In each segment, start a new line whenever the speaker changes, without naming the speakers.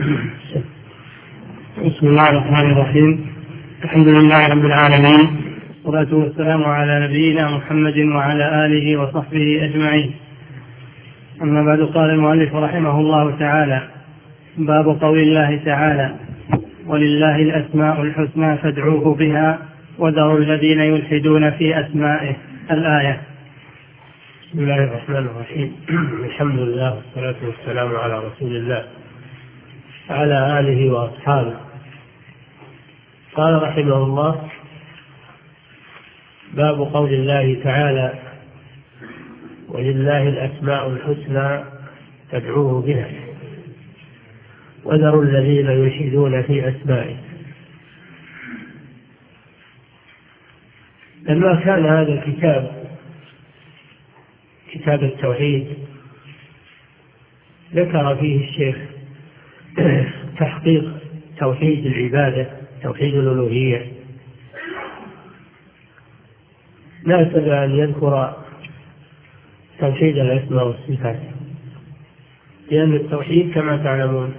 بسم الله الرحمن الرحيم. الحمد لله رب العالمين، والصلاة والسلام على نبينا محمد وعلى آله وصحبه أجمعين. أما بعد، قال المؤلف رحمه الله تعالى: باب قول الله تعالى: ولله الأسماء الحسنى فادعوه بها وذروا الذين يلحدون في أسمائه. الآية.
بسم الله الرحمن الرحيم. الحمد لله والصلاة والسلام على رسول الله وعلى آله وأصحابه. قال رحمه الله: باب قول الله تعالى: ولله الأسماء الحسنى فادعوه بها وذروا الذين يلحدون في أسمائه. لما كان هذا الكتاب كتاب التوحيد ذكر فيه الشيخ تحقيق توحيد العبادة، توحيد الألوهية، ناسب أن يذكر توحيد الأسماء والصفات، لأن التوحيد كما تعلمون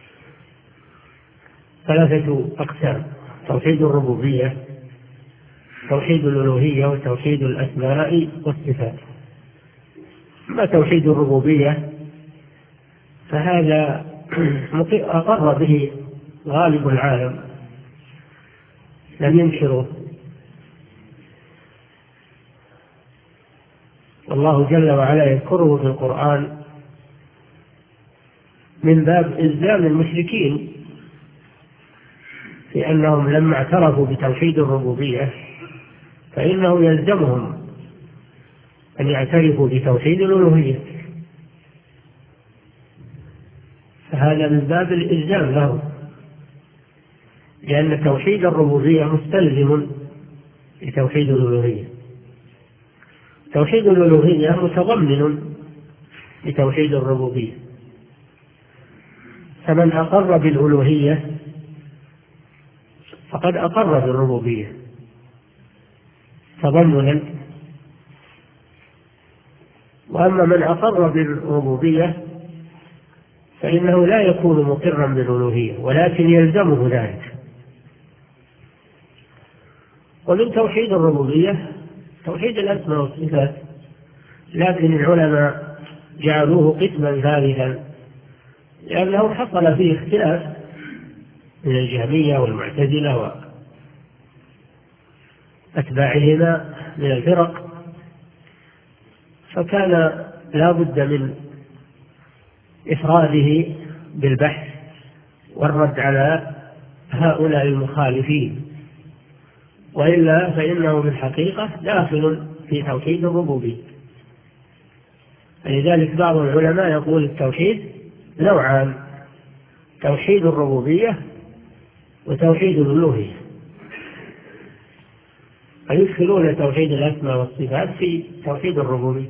3 أقسام: توحيد الربوبية، توحيد الألوهية، وتوحيد الأسماء والصفات. أما توحيد الربوبية فهذا أقر به غالب العالم، لم ينكره، والله جل وعلا يذكره في القرآن من باب إلزام المشركين في أنهم لما اعترفوا بتوحيد الربوبية فإنه يلزمهم أن يعترفوا بتوحيد الألوهية، فهذا من باب الإلزام لهم، لأن توحيد الربوبية مستلزم لتوحيد الألوهية. توحيد الألوهية متضمن لتوحيد الربوبية، فمن أقر بالألوهية فقد أقر بالربوبية تضمنا، وأما من أقر بالربوبية فإنه لا يكون مقرا بالألوهية، ولكن يلزمه ذلك. ومن توحيد الربوبية توحيد الأسماء والصفات، لكن العلماء جعلوه قسما ثالثا لأنه حصل فيه اختلاف من الجهمية والمعتزلة وأتباعهما من الفرق، فكان لا بد من إفراده بالبحث والرد على هؤلاء المخالفين، وإلا فإنه في الحقيقة داخل في توحيد الربوبية. فلذلك بعض العلماء يقول التوحيد نوعان: توحيد الربوبية وتوحيد الألوهية، فيدخلون توحيد الأسماء والصفات في توحيد الربوبية،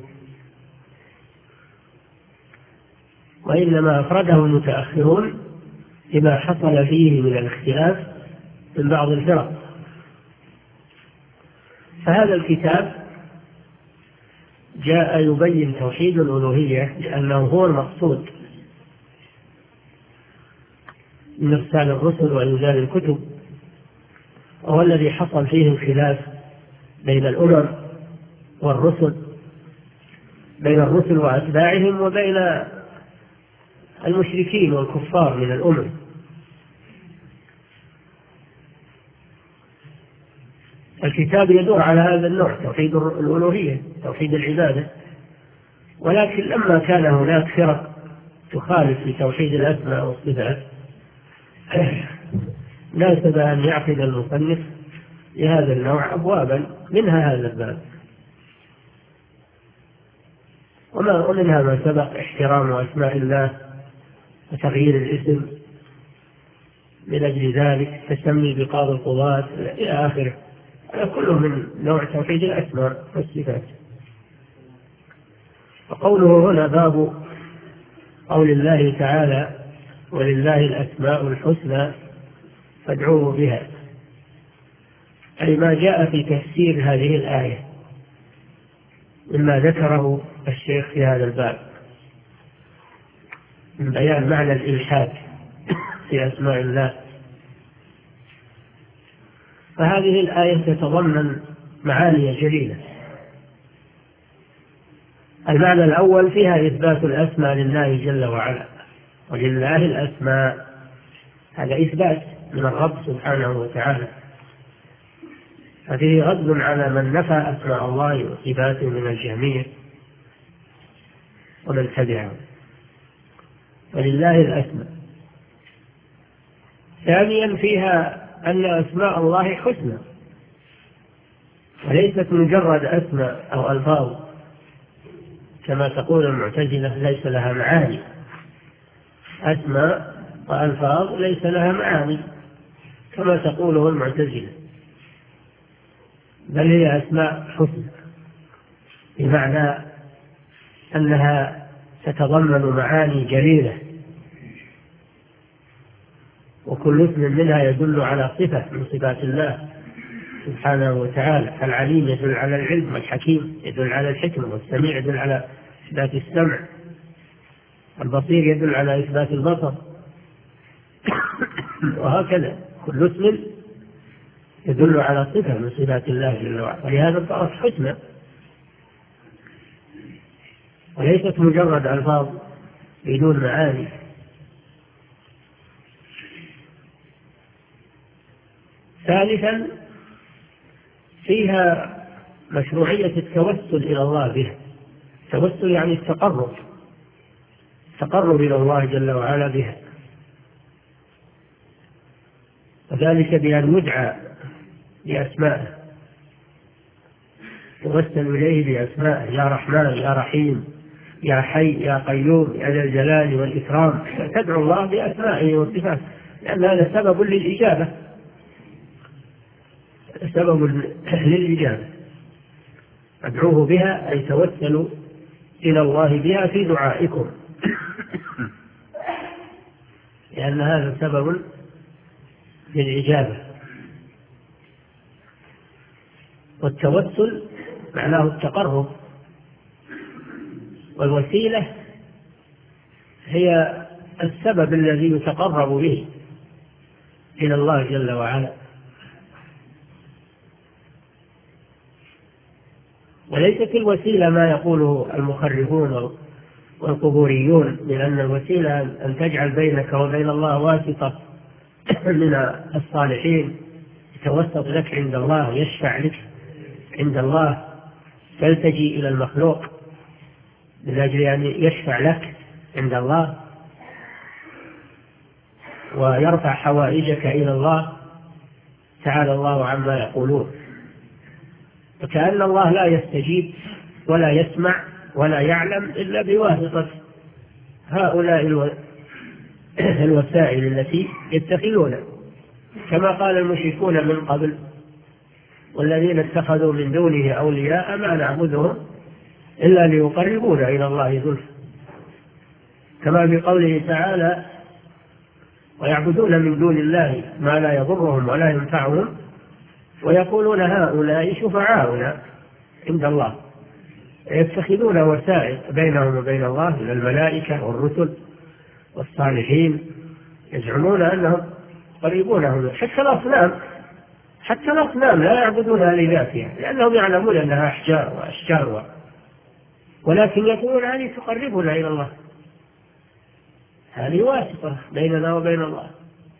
وإنما أفرده المتأخرون لما حصل فيه من الاختلاف من بعض الفرق. فهذا الكتاب جاء يبين توحيد الألوهية لأنه هو المقصود من إرسال الرسل وإنزال الكتب، وهو الذي حصل فيه الخلاف بين الأمم والرسل، بين الرسل وأتباعهم وبين المشركين والكفار من الأمم. الكتاب يدور على هذا النوع: توحيد الألوهية، توحيد العبادة. ولكن لما كان هناك فرق تخالف في توحيد الأسماء والصفات ناسب أن يعقد المصنف لهذا النوع أبوابا، منها هذا الباب، ومنها ما سبق: احترام أسماء الله وتغيير الاسم من أجل ذلك، تسمي بقاضي القضاة إلى آخره. هذا كله من نوع توحيد الأسماء والصفات. وقوله هنا باب قول الله تعالى: ولله الأسماء الحسنى فادعوه بها، أي ما جاء في تفسير هذه الآية مما ذكره الشيخ في هذا الباب من بيان معنى الإلحاد في أسماء الله. فهذه الآية تتضمن معاني جليلة. المعنى الأول فيها إثبات الأسماء لله جل وعلا، ولله الأسماء، هذا إثبات من الرب سبحانه وتعالى، ففيه رد على من نفى أسماء الله وصفاته من الجهمية ومن تبعه. ولله الأسماء. ثانيا فيها أن أسماء الله حسنى، وليست مجرد أسماء أو ألفاظ كما تقول المعتزلة ليس لها معاني. أسماء وألفاظ ليس لها معاني كما تقوله المعتزلة، بل هي أسماء حسنى، بمعنى أنها تتضمن معاني جليلة، وكل اسم منها يدل على صفة من صفات الله سبحانه وتعالى. العليم يدل على العلم، والحكيم يدل على الحكمة، والسميع يدل على إثبات السمع، والبصير يدل على إثبات البصر، وهكذا كل اسم يدل على صفة من صفات الله جل وعلا، ولهذا صارت حسنى وليست مجرد ألفاظ بدون معاني. ثالثا فيها مشروعية التوسل إلى الله بها. التوسل يعني التقرب إلى الله جل وعلا بها، وذلك بأن ندعى بأسمائه، توسل إليه بأسمائه: يا رحمن، يا رحيم، يا حي، يا قيوم، يا ذا الجلال والإكرام. تدعو الله بأسمائه وصفاته، لأن هذا سبب للإجابة، سبب للإجابة. ادعوه بها أي توسلوا إلى الله بها في دعائكم، لأن هذا سبب للإجابة. والتوسل معناه التقرب، والوسيلة هي السبب الذي يتقرب به إلى الله جل وعلا. وليست الوسيلة ما يقوله المخرفون والقبوريون، لأن الوسيلة أن تجعل بينك وبين الله واسطة من الصالحين يتوسط لك عند الله ويشفع لك عند الله، تلتجي إلى المخلوق من أجل أن يشفع لك عند الله ويرفع حوائجك إلى الله تعالى الله عما يقولون. وكأن الله لا يستجيب ولا يسمع ولا يعلم إلا بواسطة هؤلاء الوسائل التي يتخذونها، كما قال المشركون من قبل: والذين اتخذوا من دونه أولياء ما نعبدهم إلا ليقربونا إلى الله زلفى، كما بقوله تعالى: ويعبدون من دون الله ما لا يضرهم ولا ينفعهم ويقولون هؤلاء شفعاؤنا عند الله. يتخذون وسائل بينهم وبين الله من الملائكة والرسل والصالحين، يزعمون أنهم قريبونهم. حتى الأصنام لا يعبدونها لذاتها، لأنهم يعلمون أنها أحجار وأشجار، ولكن يقولون هذه تقربنا إلى الله، هذه واسطة بيننا وبين الله.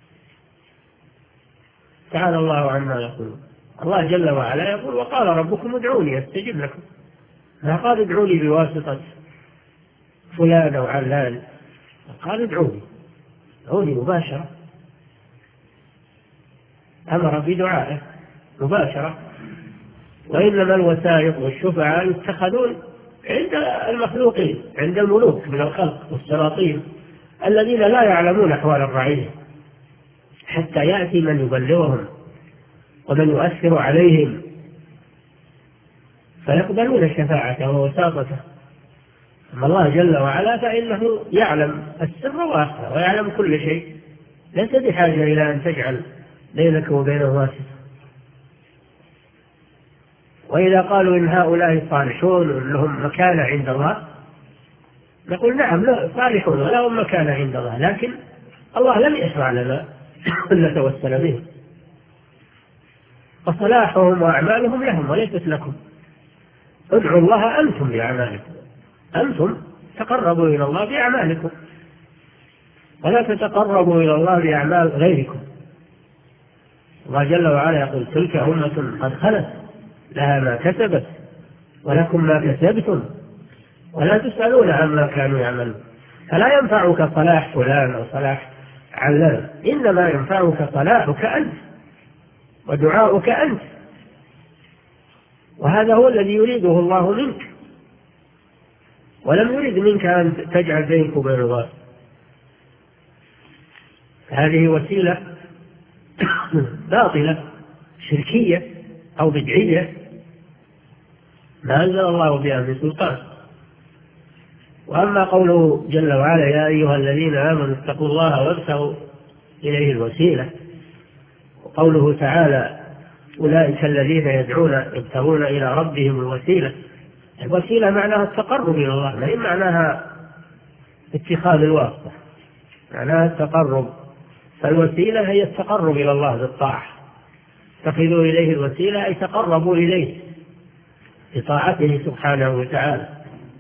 تعالى الله عما يقولون. الله جل وعلا يقول: وقال ربكم ادعوني أستجب لكم. ما قال ادعوني بواسطة فلان أو علان، قال ادعوني مباشرة، أمر بدعائه مباشرة. وإنما الوسائط والشفعاء يتخذون عند المخلوقين، عند الملوك من الخلق والسلاطين الذين لا يعلمون أحوال الرعية، حتى يأتي من يبلغهم ومن يؤثر عليهم فيقبلون شفاعته ووساطته. أما الله جل وعلا فإنه يعلم السر وأخفى ويعلم كل شيء، ليس بحاجة إلى أن تجعل بينك وبينه واسطة. وإذا قالوا إن هؤلاء صالحون لهم مكانة عند الله، نقول نعم، لا صالحون لهم مكانة عند الله، لكن الله لم يشرع لنا أن نتوسل بهم، فصلاحهم وأعمالهم لهم وليست لكم. ادعوا الله أنتم بأعمالكم، أنتم تقربوا إلى الله بأعمالكم، ولا تتقربوا إلى الله بأعمال غيركم. الله جل وعلا يقول تلك أمة قد خلت لها ما كسبت ولكم ما كسبتم ولا تسألون عما كانوا يعملون. فلا ينفعك صلاح فلان أو صلاح علان، إنما ينفعك صلاحك أنت ودعاؤك أنت، وهذا هو الذي يريده الله منك، ولم يرد منك أن تجعل بينك وبين الله. هذه وسيلة باطلة شركية أو بدعية ما أنزل الله بها من سلطان. وأما قوله جل وعلا يا أيها الذين آمنوا اتقوا الله وابتغوا إليه الوسيلة، وقوله تعالى أولئك الذين يدعون يبتغون إلى ربهم الوسيلة، الوسيلة معناها التقرب إلى الله، لا معناها اتخاذ الواسطة، معناها التقرب. فالوسيلة هي التقرب إلى الله بالطاعة، اتخذوا إليه الوسيلة أي تقربوا إليه بطاعته سبحانه وتعالى،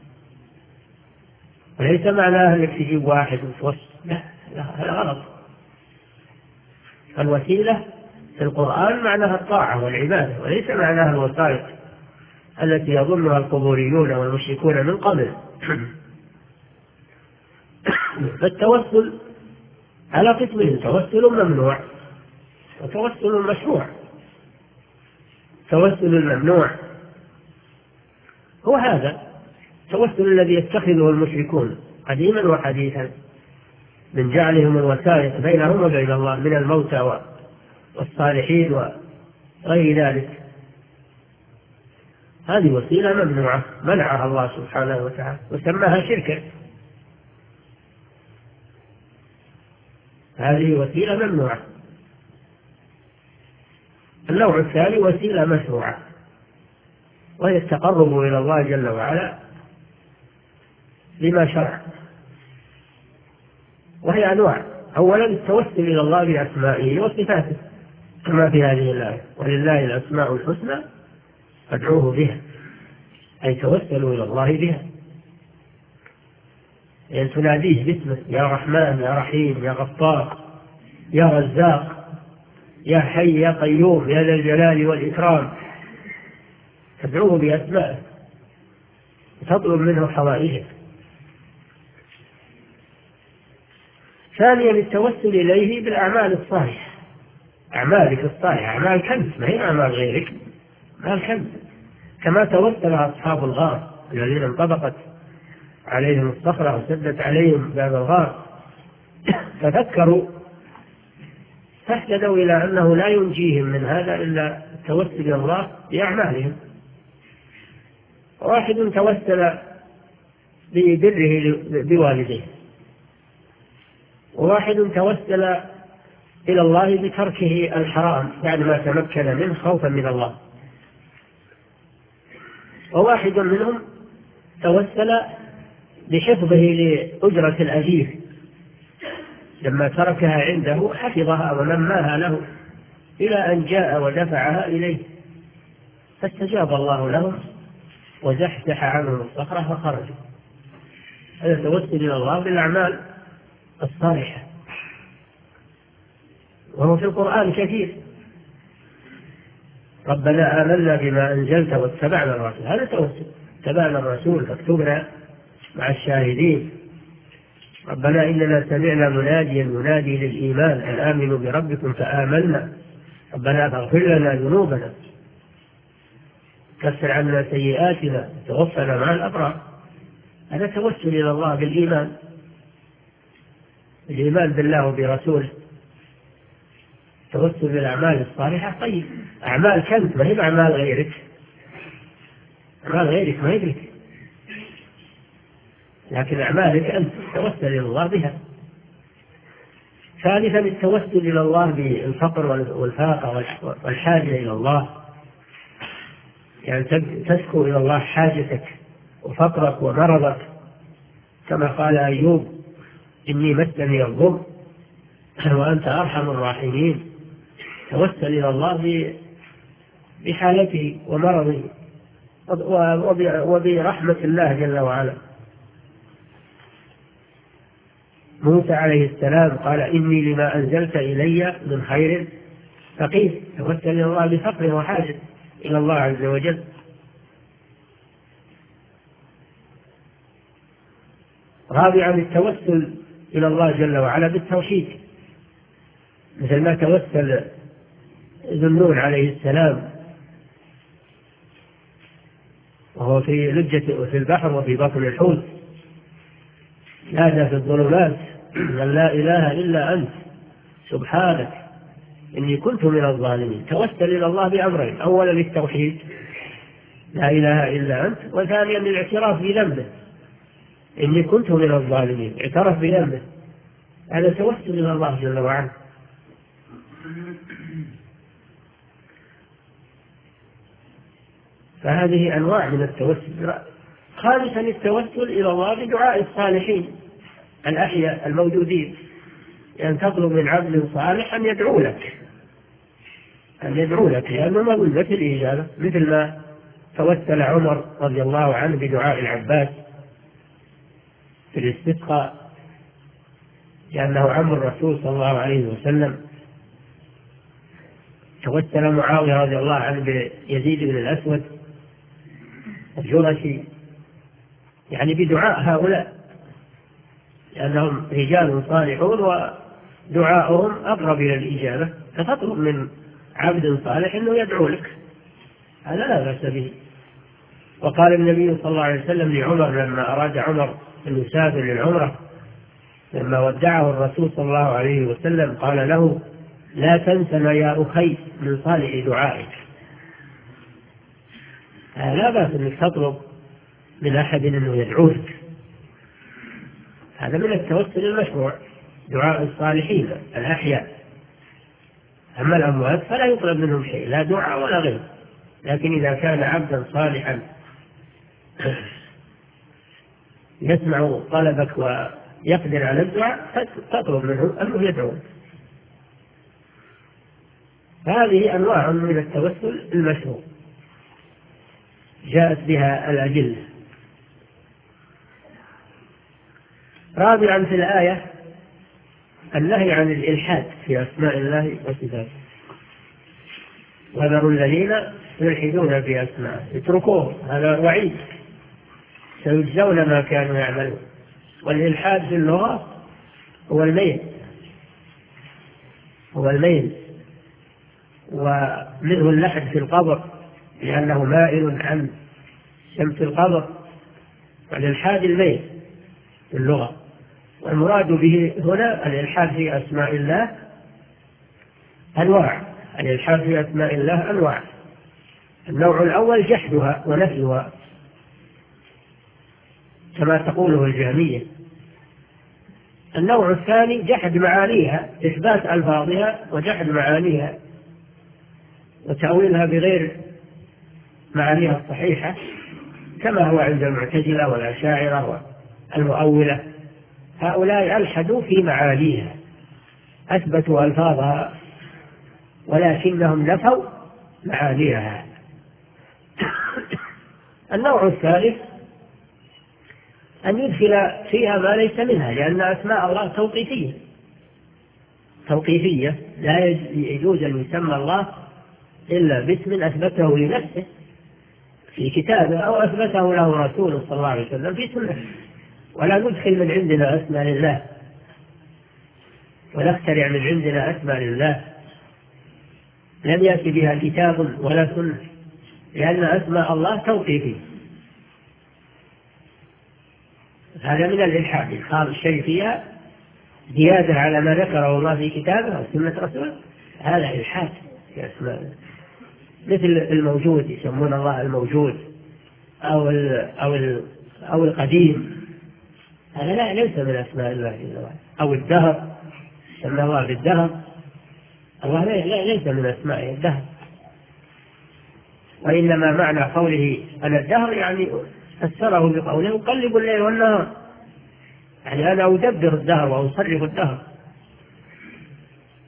وليس معناها أنك تجيب واحد وتوسل، لا هذا غلط. الوسيلة في القرآن معناها الطاعة والعبادة، وليس معناها الوسائط التي يظنها القبوريون والمشركون من قبل. فالتوسل على قسمين، توسل ممنوع وتوسل مشروع. التوسل الممنوع هو هذا التوسل الذي يتخذه المشركون قديما وحديثا من جعلهم الوسائط بينهم وبين الله من الموتى والصالحين وغير ذلك. هذه وسيلة ممنوعة منعها الله سبحانه وتعالى وسماها شركا. هذه وسيلة ممنوعة. النوع الثاني وسيلة مشروعة، وهي التقرب إلى الله جل وعلا بما شرع، وهي أنواع. أولا التوسل إلى الله بأسمائه وصفاته كما في هذه الآية ولله الأسماء الحسنى فادعوه بها، أي توسلوا إلى الله بها، يعني تناديه باسمه يا رحمن يا رحيم يا غفار يا رزاق يا حي يا قيوم يا ذا الجلال والإكرام، تدعوه بأسمائه وتطلب منه حوائجه. ثانيا التوسل إليه بالأعمال الصالحة، أعمالك الصالحة، أعمال كنز ما هي أعمال غيرك، أعمال كنز. كما توسل أصحاب الغار الذين انطبقت عليهم الصخرة وسدت عليهم باب الغار ففكروا فاهتدوا إلى أنه لا ينجيهم من هذا إلا التوسل إلى الله بأعمالهم. واحد توسل ببره بوالديه، وواحد توسل إلى الله بتركه الحرام بعد ما تمكن منه خوفا من الله، وواحد منهم توسل بحفظه لأجرة الأجير، لما تركها عنده حفظها ونماها له إلى أن جاء ودفعها إليه فاستجاب الله لهم وزحزح عنهم الصخرة فخرجوا. هذا توسل إلى الله بالأعمال الصالحة، وهو في القرآن كثير. ربنا آمنا بما أنزلت واتبعنا الرسول، هذا توسل، اتبعنا الرسول فاكتبنا مع الشاهدين. ربنا إننا سمعنا مناديا ينادي للإيمان أن آمنوا بربكم فآمنا، ربنا فاغفر لنا ذنوبنا كفر عنا سيئاتنا توفنا مع الأبرار. هذا توسل إلى الله بالإيمان، الإيمان بالله وبرسوله. توسل بالأعمال الصالحة. طيب أعمال كنت ما هي أعمال غيرك، أعمال غيرك ما يدرك، لكن أعمالك أنت توسل إلى الله بها. ثالثا التوسل إلى الله بالفقر والفاقة والحاجة إلى الله، يعني تشكو إلى الله حاجتك وفقرك ومرضك، كما قال أيوب إني مسني الضر وأنت أرحم الراحمين. توسل إلى الله بحالته ومرضه وبرحمة الله جل وعلا. موسى عليه السلام قال إني لما أنزلت إلي من خير فقير. توسل إلى الله بفقر وحاجة إلى الله عز وجل. رابعا التوسل إلى الله جل وعلا بالتوحيد، مثل ما توسل ذو النون عليه السلام وهو في لجة في البحر وفي بطن الحوت، نادى في الظلمات أن لا إله إلا أنت سبحانك إني كنت من الظالمين. توسل إلى الله بأمرين: أولا للتوحيد لا إله إلا أنت، وثانيا للاعتراف بذنبه إني كنت من الظالمين. اعترف بذنبه، هذا توسل إلى الله جل وعلا. فهذه أنواع من التوسل. خامسا التوسل إلى الله بدعاء الصالحين الأحياء الموجودين، يعني تطلب من عبد صالح أن يدعو لك لأنه موجود في الإجابة، مثل ما توسل عمر رضي الله عنه بدعاء العباس في الاستسقاء، لأنه عم الرسول صلى الله عليه وسلم. توسل معاوية رضي الله عنه بيزيد بن الأسود الجرشي، يعني بدعاء هؤلاء، لأنهم رجال صالحون ودعاؤهم أقرب إلى الإجابة. فتطلب من عبد صالح أنه يدعو لك، هذا لا بأس به. وقال النبي صلى الله عليه وسلم لعمر لما أراد عمر أن يسافر للعمرة، لما ودعه الرسول صلى الله عليه وسلم قال له: لا تنسنا يا أخي من صالح دعائك. لا بأس أنك تطلب من أحد أنه يدعو لك، هذا من التوسل المشروع، دعاء الصالحين الأحياء. أما الأموات فلا يطلب منهم شيء، لا دعاء ولا غير. لكن إذا كان عبدا صالحا يسمع طلبك ويقدر على الدعاء تطلب منه أنه يدعو. هذه أنواع من التوسل المشروع جاءت بها الأدلة. رابعا في الآية النهي عن الإلحاد في أسماء الله وصفاته. وذروا الذين يلحدون في أسماء، اتركوه، هذا وعيد، سيجزون ما كانوا يعملون. والإلحاد في اللغة هو الميل، ومنه اللحد في القبر لأنه مائل عن شمس القبر. والإلحاد الميل في اللغة، والمراد به هنا الإلحاد في أسماء الله أنواع. الإلحاد في أسماء الله أنواع. النوع الأول جحدها ونفيها كما تقوله الجهمية. النوع الثاني جحد معانيها، إثبات ألفاظها وجحد معانيها وتأويلها بغير معانيها الصحيحة، كما هو عند المعتزلة والأشاعرة والمؤولة. هؤلاء ألحدوا في معانيها، أثبتوا ألفاظها ولكنهم نفوا معانيها. النوع الثالث أن يدخل فيها ما ليس منها، لأن أسماء الله توقيفية، لا يجوز أن يسمى الله إلا باسم أثبته لنفسه في كتابه أو أثبته له رسول صلى الله عليه وسلم في سنة. ولا ندخل من عندنا أسماء لله ونخترع من عندنا أسماء لله لم يأتي بها كتاب ولا سنة، لأن أسماء الله توقيفية. هذا من الإلحاد، إدخال الشيء فيها زيادة على ما ذكره الله في كتابه أو سنة رسوله، هذا إلحاد في أسماء. مثل الموجود، يسمون الله الموجود أو القديم، هذا ليس من أسماء الله جل وعلا. أو الدهر، سمى الله بالدهر، الله ليس من أسمائه الدهر. وإنما معنى قوله أنا الدهر يعني فسره بقوله أقلب الليل والنهار، يعني أنا أدبر الدهر وأصرف الدهر.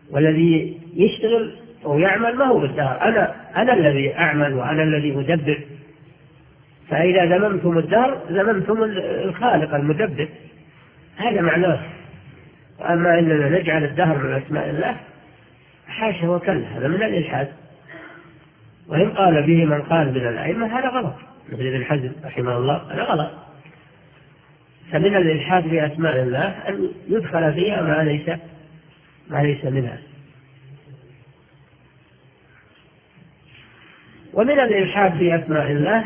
والذي يشتغل ويعمل ما هو بالدهر، أنا الذي أعمل وأنا الذي أدبر. فإذا ذممتم الدهر ذممتم الخالق المدبر، هذا معناه. وأما إننا نجعل الدهر من أسماء الله حاشا وكلا، هذا من الإلحاد. وإن قال به من قال من الأئمة هذا غلط، مثل ابن حزم رحمه الله، هذا غلط. فمن الإلحاد بأسماء الله أن يدخل فيها ما ليس منها. ومن الإلحاد في أسماء الله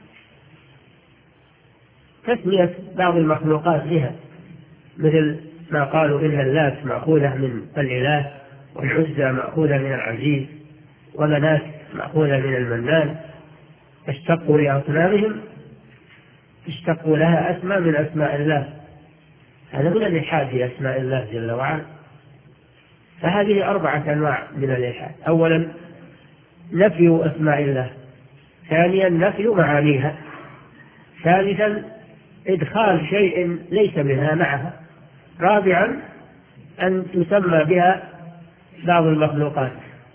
تسمية بعض المخلوقات بها، مثل ما قالوا إن اللات مأخوذة من الإله، والعزى مأخوذة من العزيز، ومناة مأخوذة من المنان، فاشتقوا لأصنامهم اشتقوا لها أسماء من أسماء الله. هذا من الإلحاد في أسماء الله جل وعلا. فهذه 4 أنواع من الإلحاد: أولا نفي أسماء الله، ثانيا نفي معانيها، ثالثا إدخال شيء ليس منها معها، رابعا أن تسمى بها بعض المخلوقات.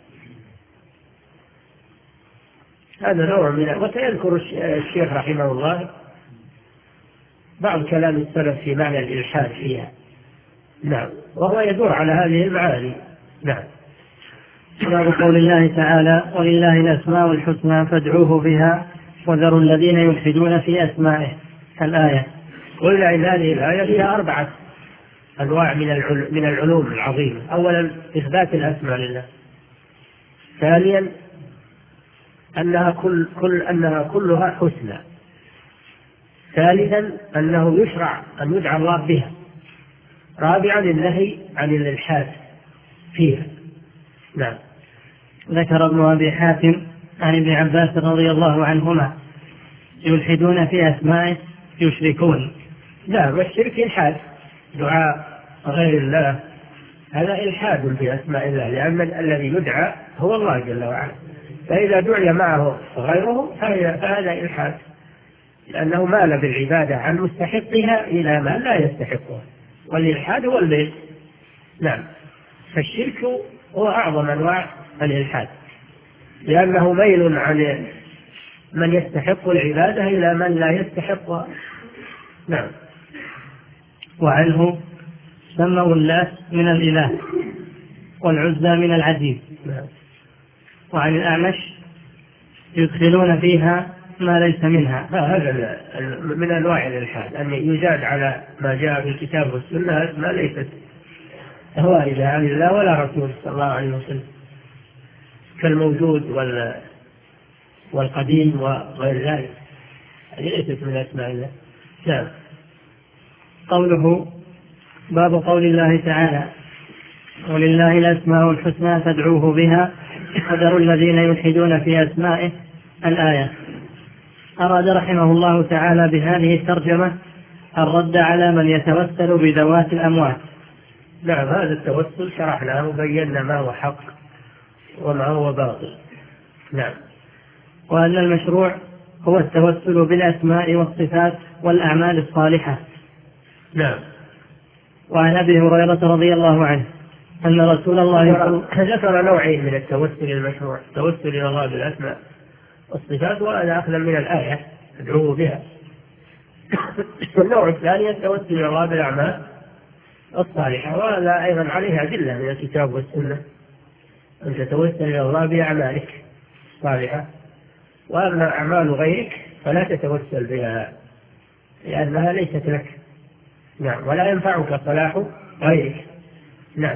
هذا نوع من، وسيذكر الشيخ رحمه الله بعض كلام السلف في معنى الإلحاد فيها. نعم، وهو يدور على هذه المعاني. نعم.
باب قول الله تعالى: ولله الأسماء الحسنى فادعوه بها وذروا الذين يلحدون في أسمائه، الآية.
قلنا إن هذه الآية فيها 4 أنواع من العلوم العظيمة: أولا إثبات الأسماء لله، ثانيا أنها كلها حسنى، ثالثا أنه يشرع أن يدعى الله بها، رابعا النهي عن الإلحاد فيها. نعم.
ذكر ابن أبي حاتم عن ابن عباس رضي الله عنهما: يلحدون في أسمائه يشركون.
لا، والشرك إلحاد، دعاء غير الله هذا إلحاد في أسماء الله، لأن الذي يدعى هو الله جل وعلا، فإذا دعي معه غيره فهذا إلحاد، لأنه مال بالعبادة عن مستحقها إلى ما لا يستحقها، والإلحاد هو الميل. نعم. فالشرك هو أعظم أنواع الإلحاد، لأنه ميل عن من يستحق العبادة إلى من لا يستحقها. نعم.
وعنه سموا اللات من الإله والعزى من العزيز.
نعم.
وعن الأعمش يدخلون فيها ما ليس منها.
هذا من أنواع الإلحاد، أن يزاد على ما جاء في الكتاب والسنة ما ليست واردة عن الله ولا رسول صلى الله عليه وسلم، كالموجود والقديم وغير ذلك، هذه ليست من أسماء الله. نعم.
قوله: باب قول الله تعالى: ولله الأسماء الحسنى فادعوه بها وذروا الذين يلحدون في أسمائه، الآية. أراد رحمه الله تعالى بهذه الترجمة الرد على من يتوسل بذوات الأموات.
نعم، هذا التوسل شرحناه وبينا ما هو حق وما هو باطل. نعم.
وأن المشروع هو التوسل بالأسماء والصفات والأعمال الصالحة.
نعم.
وعن أبي هريرة رضي الله عنه أن رسول الله
ذكر نوعين من التوسل المشروع: التوسل إلى الله بالأسماء والصفات، وهذا أخذا من الآية ادعوه بها. والنوع الثاني التوسل إلى الله بالأعمال الصالحة، وهذا أيضا عليه أدلة من الكتاب والسنة، أن تتوسل إلى الله بأعمالك الصالحة، وأما أعمال غيرك فلا تتوسل بها لأنها ليست لك. نعم. ولا ينفعك صلاح غيرك. نعم.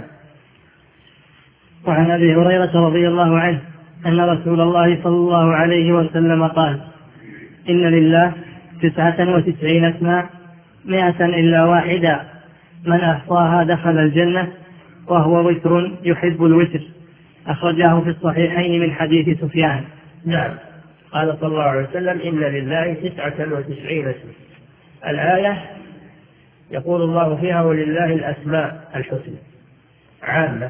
وعن أبي هريرة رضي الله عنه أن رسول الله صلى الله عليه وسلم قال: إن لله 99 اسما 100 إلا واحدا، من أحصاها دخل الجنة وهو وتر يحب الوتر. أخرجاه في الصحيحين من حديث سفيان.
نعم. قال صلى الله عليه وسلم: إن لله 99 اسما. الآية يقول الله فيها: ولله الأسماء الحسنى، عامة.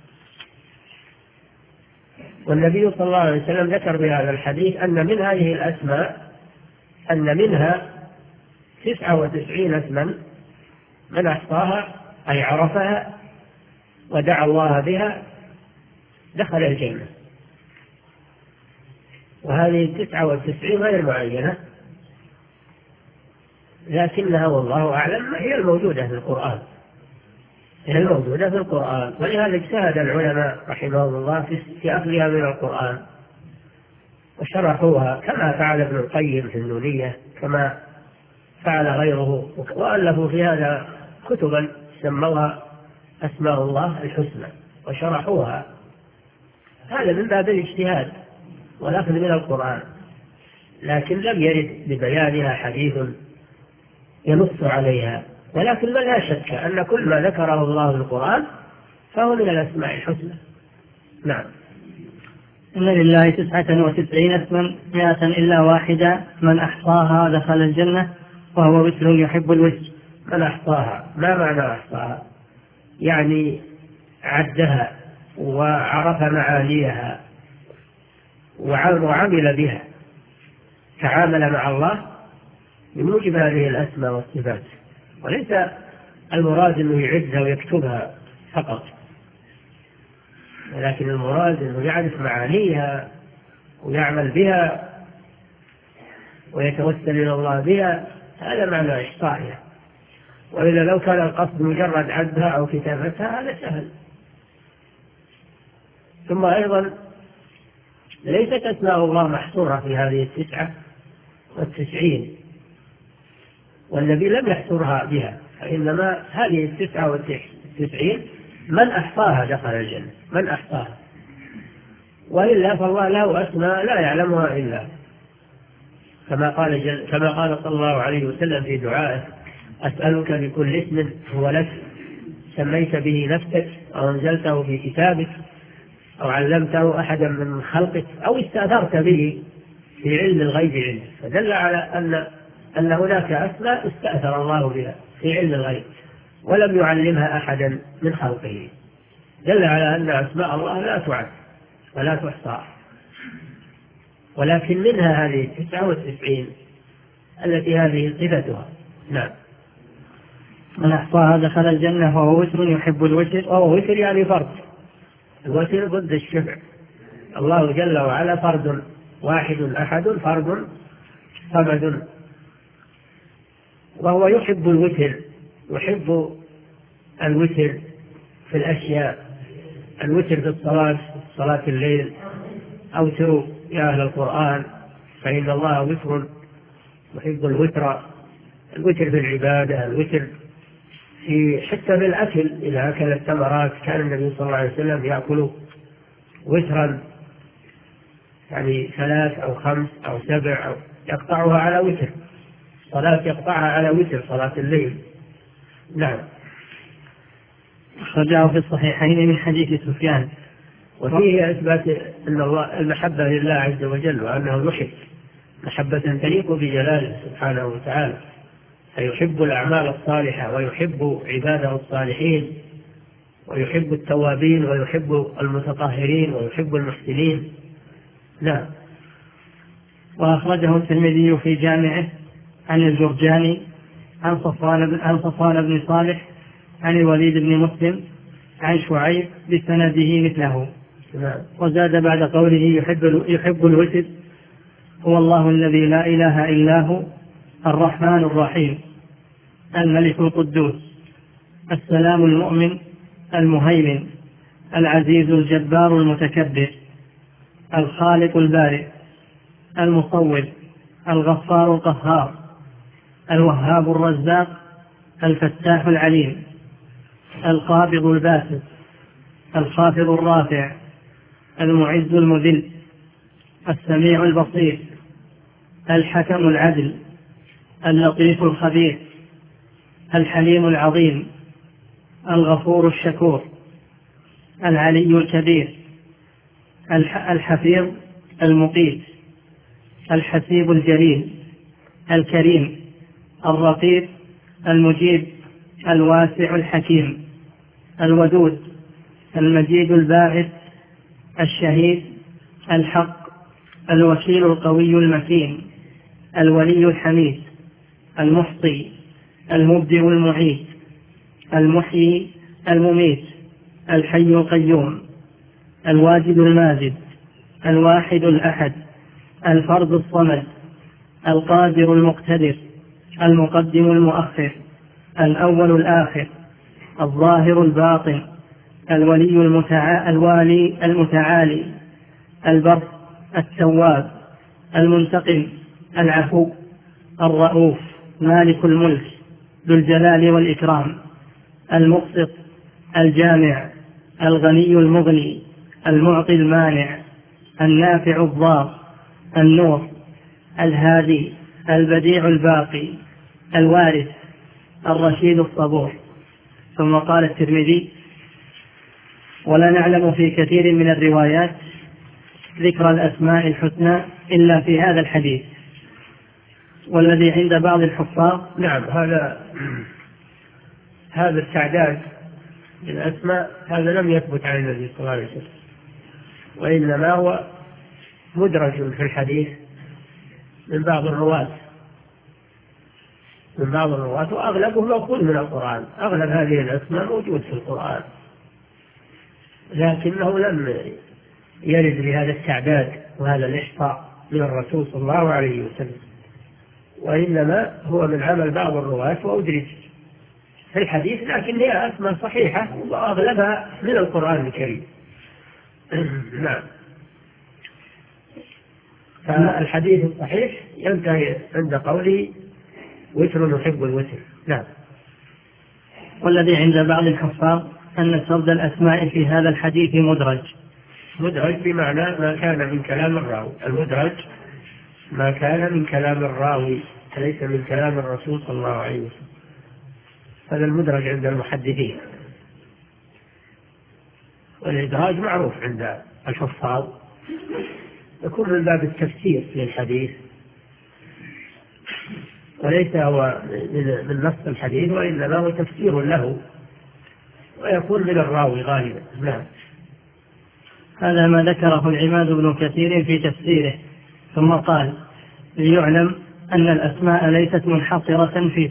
والنبي صلى الله عليه وسلم ذكر بهذا الحديث أن من هذه الأسماء أن منها 99 اسما من أحصاها أي عرفها ودعا الله بها دخل الجنة. وهذه 99 غير معينة، لكنها والله أعلم هي الموجودة في القرآن، هي الموجودة في القرآن. ولهذا اجتهد العلماء رحمهم الله في أخذها من القرآن وشرحوها، كما فعل ابن القيم في النونية، كما فعل غيره، وألفوا في هذا كتبا سموها أسماء الله الحسنى وشرحوها. هذا من باب الاجتهاد والأخذ من القرآن، لكن لم يرد ببيانها حديث ينص عليها. ولكن لا شك أن كل ما ذكره الله في القرآن فهو من الأسماء الحسنى. نعم.
إن لله 99 اسما 100 إلا واحدة، من أحصاها دخل الجنة وهو وتر يحب الوتر.
من أحصاها، ما معنى أحصاها؟ يعني عدها وعرف معانيها وعمل بها، تعامل مع الله بموجب هذه الأسماء والصفات، وليس المراد أنه يعدها ويكتبها فقط، ولكن المراد أنه يعرف معانيها ويعمل بها ويتوسل إلى الله بها. هذا معنى إحصائها. وإذا لو كان القصد مجرد عدها أو كتابتها هذا سهل. ثم أيضا ليست أسماء الله محصورة في هذه 99، والنبي لم يحصرها بها، فإنما هذه 99 من أحصاها دخل الجنة، من أحصاها. وإلا فالله له أسماء لا يعلمها إلا، كما قال صلى الله عليه وسلم في دعائه: أسألك بكل اسم هو لك سميت به نفسك أو أنزلته في كتابك أو علمته أحدا من خلقك أو استأثرت به في علم الغيب عندك. فدل على أن هناك أسماء استأثر الله بها في علم الغيب ولم يعلمها أحدا من خلقه. دل على أن أسماء الله لا تعد ولا تحصى، ولكن منها هذه 99 التي هذه صفتها. نعم.
من أحصاها دخل الجنة وهو وتر يحب الوتر.
وهو وتر يعني فرد، الوتر ضد الشفع. الله جل وعلا فرد واحد أحد، فرد صمد، وهو يحب الوتر، يحب الوتر في الأشياء. الوتر في الصلاة، صلاة الليل: أوتروا يا أهل القرآن فإن الله وتر يحب الوتر. الوتر في العبادة، الوتر حتى في الأكل، إذا أكل التمرات كان النبي صلى الله عليه وسلم يأكل وترا، يعني 3 أو 5 أو 7، أو يقطعها على وتر، صلاة يقطعها على وتر، صلاة الليل. نعم.
أخرجه في الصحيحين من حديث سفيان.
وفيه إثبات أن الله المحبة لله عز وجل، وأنه يحب محبة تليق بجلاله سبحانه وتعالى، فيحب الأعمال الصالحة ويحب عباده الصالحين ويحب التوابين ويحب المتطهرين ويحب المحسنين. نعم.
وأخرجه الترمذي في جامعه عن الجرجاني عن صفوان بن صالح عن الوليد بن مسلم عن شعيب بسنده مثله. وزاد بعد قوله يحب الوتر: هو الله الذي لا إله إلا هو الرحمن الرحيم الملك القدوس السلام المؤمن المهيمن العزيز الجبار المتكبر الخالق البارئ المصور الغفار القهار الوهاب الرزاق الفتاح العليم القابض الباسط الخافض الرافع المعز المذل السميع البصير الحكم العدل اللطيف الخبير الحليم العظيم الغفور الشكور العلي الكبير الحفيظ المقيت الحسيب الجليل الكريم الرقيب المجيب الواسع الحكيم الودود المجيد الباعث الشهيد الحق الوكيل القوي المتين الولي الحميد المحصي المبدع المعيد المحيي المميت الحي القيوم، الواجد الماجد، الواحد الأحد، الفرد الصمد، القادر المقتدر، المقدم المؤخر، الأول الآخر، الظاهر الباطن، الوالي المتعالي، البر التواب، المنتقم، العفو، الرؤوف، مالك الملك، ذو الجلال والإكرام، المقسط، الجامع، الغني المغني، المعطي المانع، النافع الضار، النور، الهادي، البديع الباقي، الوارث، الرشيد الصبور. ثم قال الترمذي: ولا نعلم في كثير من الروايات ذكر الأسماء الحسنى إلا في هذا الحديث. والذي عند بعض الحفاظ
نعم، هذا التعداد بالأسماء هذا لم يثبت عن النبي صلى الله عليه وسلم، وإنما هو مدرج في الحديث من بعض الرواة وأغلبه مأخوذ من القرآن. أغلب هذه الأسماء موجود في القرآن، لكنه لم يرد بهذا التعداد وهذا الإحصاء من الرسول صلى الله عليه وسلم، وإنما هو من عمل بعض الرواة وأدرج في الحديث، لكن هي أسماء صحيحة وأغلبها من القرآن الكريم. نعم. فالحديث الصحيح ينتهي عند قوله: وتر يحب الوتر. نعم.
والذي عند بعض الحفاظ أن سرد الأسماء في هذا الحديث مدرج
بمعنى ما كان من كلام الراوي. المدرج ما كان من كلام الراوي، ليس من كلام الرسول صلى الله عليه وسلم. هذا المدرج عند المحدثين، والإدراج معروف عند الحفاظ، يكون من باب التفسير للحديث، وليس هو من نص الحديث، وإنما هو تفسير له، ويكون من الراوي غالبا. نعم.
هذا ما ذكره العماد بن كثير في تفسيره. ثم قال: ليعلم أن الأسماء ليست منحصرة في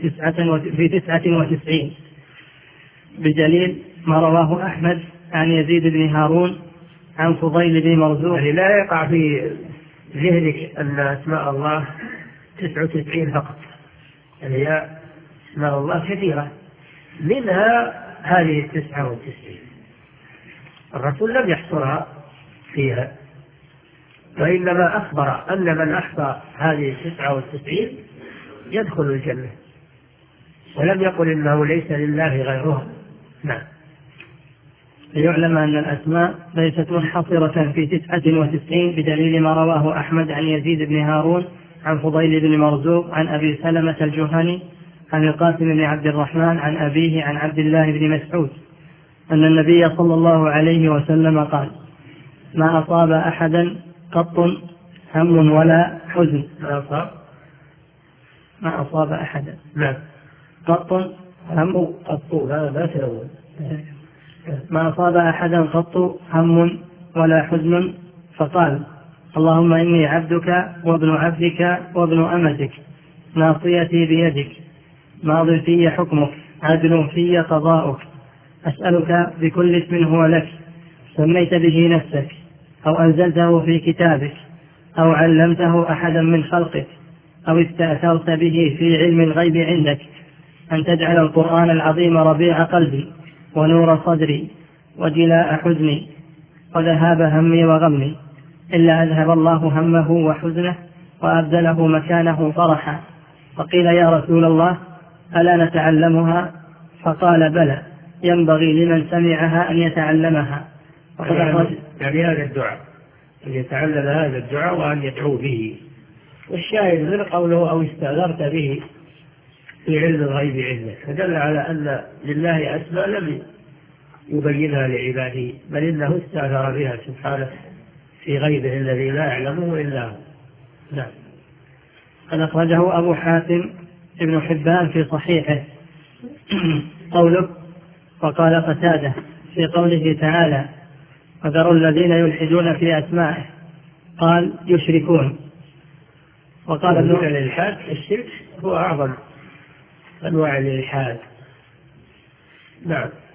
99 بدليل ما رواه أحمد عن يزيد بن هارون عن فضيل بن مرزوق.
يعني لا يقع في ذهنك أن أسماء الله 99 فقط، يعني هي أسماء الله كثيرة، منها هذه 99. الرسول لم يحصرها فيها، وإنما أخبر أن من أحصى هذه 99 يدخل الجنة، ولم يقل إنه ليس لله غيرها. نعم.
ليعلم أن الأسماء ليست منحصرة في 99 بدليل ما رواه أحمد عن يزيد بن هارون عن فضيل بن مرزوق عن أبي سلمة الجهني عن القاسم بن عبد الرحمن عن أبيه عن عبد الله بن مسعود أن النبي صلى الله عليه وسلم قال: ما أصاب أحدا قط هم ولا حزن. ما أصاب أحدا قط هم ما أصاب أحدا قط هم ولا حزن فقال: اللهم إني عبدك وابن عبدك وابن أمتك، ناصيتي بيدك، ماض في حكمك، عدل في قضاؤك، أسألك بكل اسم هو لك سميت به نفسك أو أنزلته في كتابك أو علمته أحدا من خلقك أو استأثرت به في علم الغيب عندك أن تجعل القرآن العظيم ربيع قلبي ونور صدري وجلاء حزني وذهاب همي وغمي، إلا أذهب الله همه وحزنه وأبدله مكانه فرحا. فقيل: يا رسول الله ألا نتعلمها؟ فقال: بلى، ينبغي لمن سمعها أن يتعلمها.
يعني هذا الدعاء، أن يتعلم هذا الدعاء وأن يدعو به. والشاهد من قوله أو استأثرت به في علم الغيب عندك، فدل على أن لله أسماء لم يبينها لعباده، بل إنه استأثر بها سبحانه في غيبه الذي لا يعلمه إلا هو. نعم.
قد أخرجه أبو حاتم ابن حبان في صحيحه. قوله: وقال قتادة في قوله تعالى: وذروا الذين يلحدون في أسمائه، قال: يشركون. وقال ابن
الإلحاد، الشرك هو أعظم أنواع الإلحاد. نعم.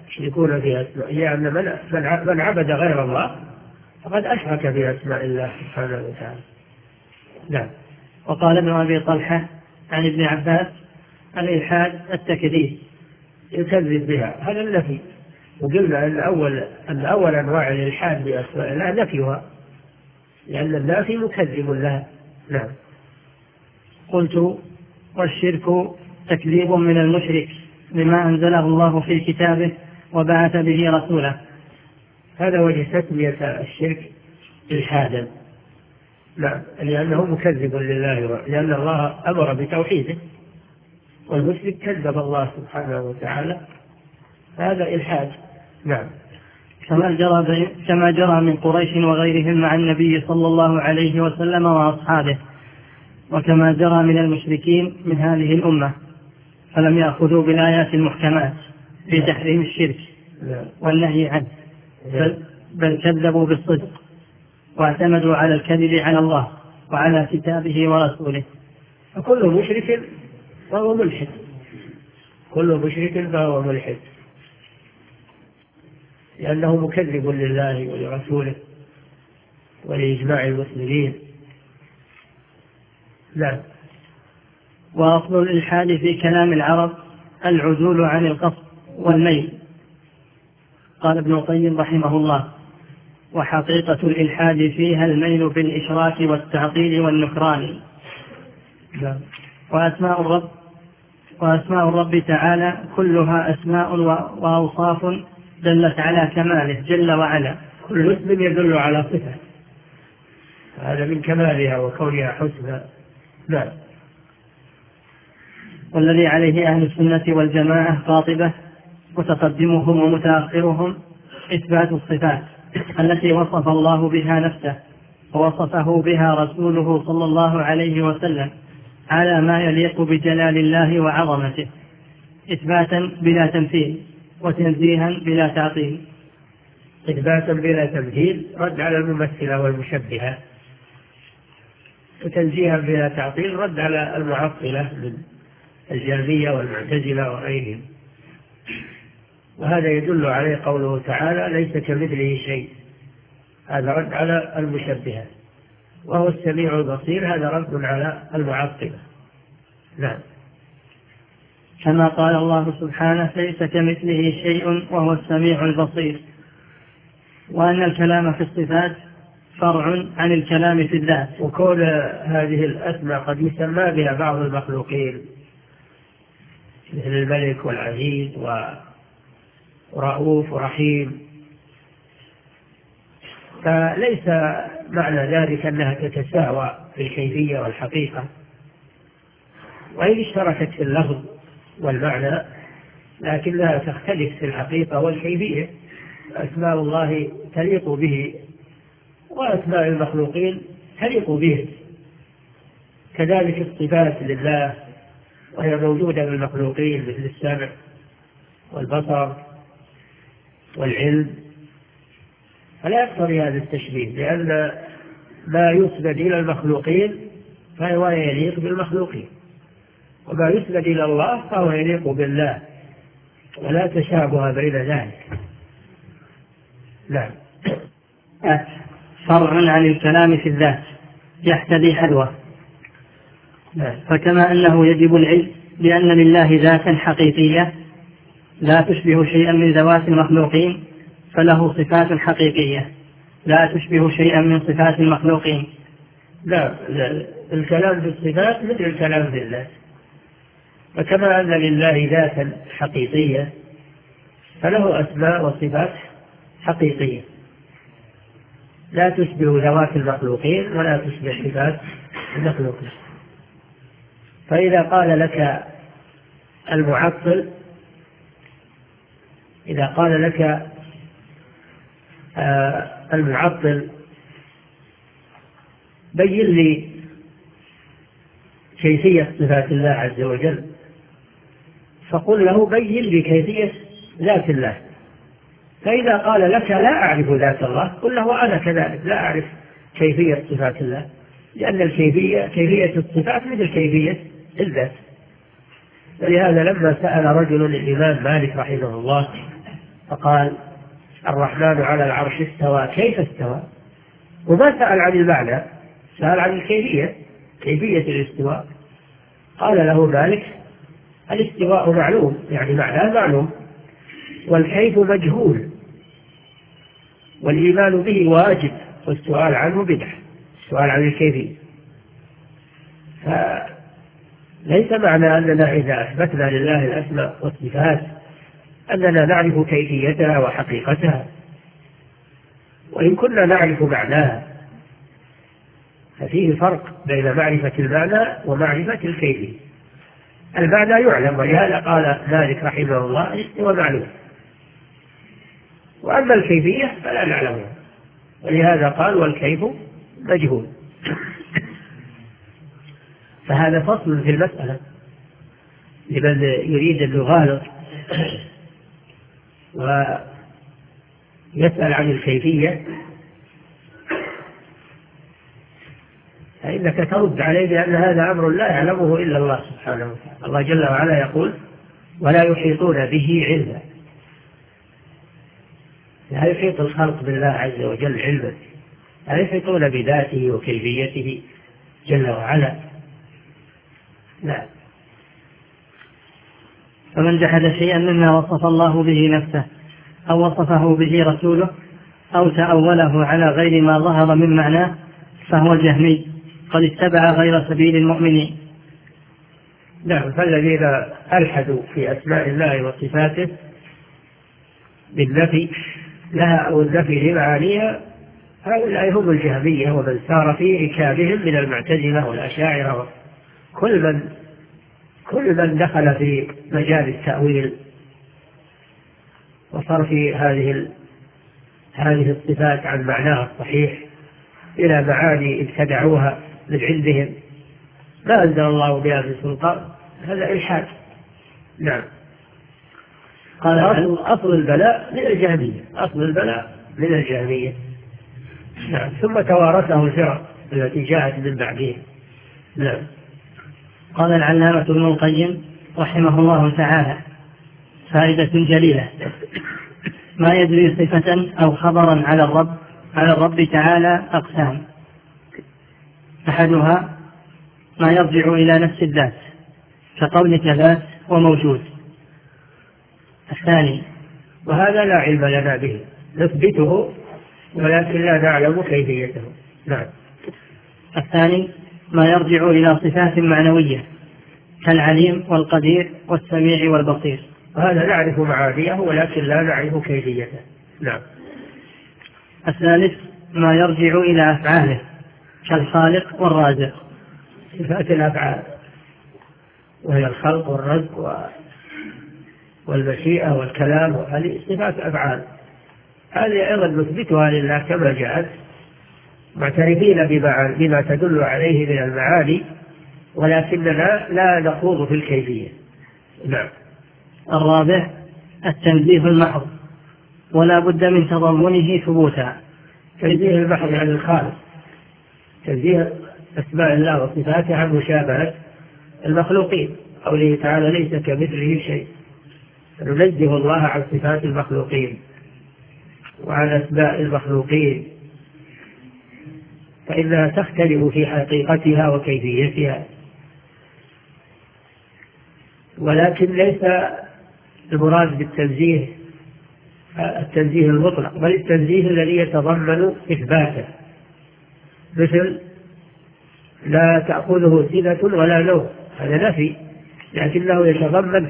يشركون في أسماء، يعني من عبد غير الله فقد أشرك في أسماء الله سبحانه وتعالى. نعم.
وقال ابن أبي طلحة عن ابن عباس: الإلحاد التكذيب،
يكذب بها، هذا النفي. وقلنا أن أول أنواع الإلحاد بأسماء الله نفيها، لأن النافي مكذب لها. نعم.
قلت: والشرك تكذيب من المشرك لما أنزله الله في كتابه وبعث به رسوله.
هذا وجه تسمية الشرك إلحادا. نعم، لأنه مكذب لله، لأن الله أمر بتوحيده والمشرك كذب الله سبحانه وتعالى، هذا إلحاد. نعم.
كما جرى من قريش وغيرهم مع النبي صلى الله عليه وسلم وأصحابه، وكما جرى من المشركين من هذه الأمة، فلم يأخذوا بالآيات المحكمات في تحريم الشرك والنهي عنه، بل كذبوا بالصدق واعتمدوا على الكذب على الله وعلى كتابه ورسوله.
فكل مشرك فهو ملحد، كل مشرك فهو ملحد، لأنه مكذب لله ولرسوله ولإجماع المسلمين. لا.
وأصل الإلحاد في كلام العرب العدول عن القصد والميل. قال ابن القيم رحمه الله: وحقيقة الإلحاد فيها الميل بالإشراك والتعطيل والنكران. وأسماء الرب تعالى كلها أسماء وأوصاف دلت على كماله جل وعلا.
كل اسم يدل على صفة، هذا من كمالها وكونها حسنى. نعم.
والذي عليه أهل السنة والجماعة قاطبة متقدمهم ومتأخرهم إثبات الصفات التي وصف الله بها نفسه ووصفه بها رسوله صلى الله عليه وسلم على ما يليق بجلال الله وعظمته، إثباتا بلا تمثيل وتنزيها بلا تعطيل.
إثباتا بلا تمثيل رد على الممثلة والمشبهة، وتنزيها بلا تعطيل رد على المعطلة من الجهمية والمعتزلة وغيرهم. وهذا يدل عليه قوله تعالى: ليس كمثله شيء، هذا رد على المشبهة. وهو السميع البصير، هذا رد على المعطلة. نعم.
كما قال الله سبحانه: ليس كمثله شيء وهو السميع البصير. وأن الكلام في الصفات فرع عن الكلام في الذات.
وكون هذه الأسماء قد يسمى بها بعض المخلوقين مثل الملك والعزيز ورؤوف ورحيم، فليس معنى ذلك أنها تتساوى في الكيفية والحقيقة، وإن اشتركت في اللفظ والمعنى لكنها تختلف في الحقيقة والكيفية. أسماء الله تليق به وأسماء المخلوقين تليق به، كذلك الصفات لله وهي موجودة للمخلوقين مثل السمع والبصر والعلم، فلا يقتضي هذا التشبيه، لأن ما يسند إلى المخلوقين فهو يليق بالمخلوقين، وما يسند إلى الله فهو يليق بالله، ولا تشابه بين ذلك. نعم.
فرع عن الكلام في الذات يحتذي حذوه. فكما أنه يجب العلم بأن لله ذاتا حقيقية لا تشبه شيئا من ذوات المخلوقين، فله صفات حقيقية لا تشبه شيئا من صفات المخلوقين.
لا، الكلام في الصفات مثل الكلام في الذات. فكما أن لله ذاتا حقيقية فله أسماء وصفات حقيقية لا تشبه ذوات المخلوقين ولا تشبه صفات المخلوقين. فإذا قال لك المعطل، إذا قال لك المعطل بين لي كيفية صفات الله عز وجل، فقل له بين لي كيفية ذات الله. فإذا قال لك لا أعرف ذات الله، قل له أنا كذلك لا أعرف كيفية صفات الله، لأن كيفية الصفات مثل كيفية الذات. ولهذا لما سأل رجل الإمام مالك رحمه الله فقال الرحمن على العرش استوى، كيف استوى؟ وما سأل عن المعنى، سأل عن الكيفية، كيفية الاستواء. قال له مالك الاستواء معلوم، يعني معناه معلوم، والكيف مجهول، والإيمان به واجب، والسؤال عنه بدعة، السؤال عن الكيفية. فليس معنى أننا إذا أثبتنا لله الأسماء والصفات أننا نعرف كيفيتها وحقيقتها، وإن كنا نعرف معناها، ففيه فرق بين معرفة المعنى ومعرفة الكيفية. المعنى يعلم، ولهذا قال مالك رحمه الله الاستواء معلوم، وأما الكيفية فلا نعلمها، ولهذا قال والكيف مجهول. فهذا فصل في المسألة لمن يريد أن يغالط ويسأل عن الكيفية، فإنك ترد عليه بأن هذا أمر لا يعلمه إلا الله سبحانه وتعالى. الله جل وعلا يقول ولا يحيطون به علما، لا يحيط الخلق بالله عز وجل علما، لا يحيطون بذاته وكيفيته جل وعلا. لا.
فمن جحد شيئا مما وصف الله به نفسه أو وصفه به رسوله أو تأوله على غير ما ظهر من معناه فهو جهمي قد اتبع غير سبيل المؤمنين.
نعم. فالذين ألحدوا في أسماء الله وصفاته بالنفي لها أو النفي لمعانيها هؤلاء هم الجهمية، ومن سار في ركابهم من المعتزلة والأشاعرة، كل من دخل في مجال التأويل وصرف هذه الصفات عن معناها الصحيح إلى معاني ابتدعوها من عندهم ما أنزل الله بها في سلطان، هذا إلحاد. نعم. قال أصل البلاء من الجهمية، أصل البلاء من الجهمية. نعم. ثم توارثه الفرق التي جاءت من بعدهم. نعم.
قال العلامة ابن القيم رحمه الله تعالى فائدة جليلة: ما يدري صفة أو خبرا على الرب تعالى أقسام: أحدها ما يرجع إلى نفس الذات كقولك ذات وموجود. الثاني،
وهذا لا علم لنا به، نثبته ولكن لا نعلم كيفيته. نعم.
الثاني ما يرجع إلى صفات معنوية كالعليم والقدير والسميع والبصير،
وهذا نعرف معانيه ولكن لا نعرف كيفيته. نعم.
الثالث ما يرجع إلى أفعاله كالخالق والرازق،
صفات الأفعال وهي الخلق والرزق والمشيئة والكلام، هذه صفات أفعال، هذه أيضا نثبتها لله كما جاءت، معترفين بما تدل عليه من المعاني، ولكننا لا نخوض في الكيفية. نعم.
الرابع التنزيه المحض ولا بد من تضمنه ثبوتا.
تنزيه المحض عن الخالق، تنزيه أسماء الله وصفاته عن مشابهة المخلوقين، قوله تعالى ليس كمثله شيء، ننزه الله عن صفات المخلوقين وعن أسماء المخلوقين، فإنها تختلف في حقيقتها وكيفيتها، ولكن ليس المراد بالتنزيه التنزيه المطلق، بل التنزيه الذي يتضمن إثباته، مثل لا تأخذه سنة ولا نوم، هذا نفي، لكنه يتضمن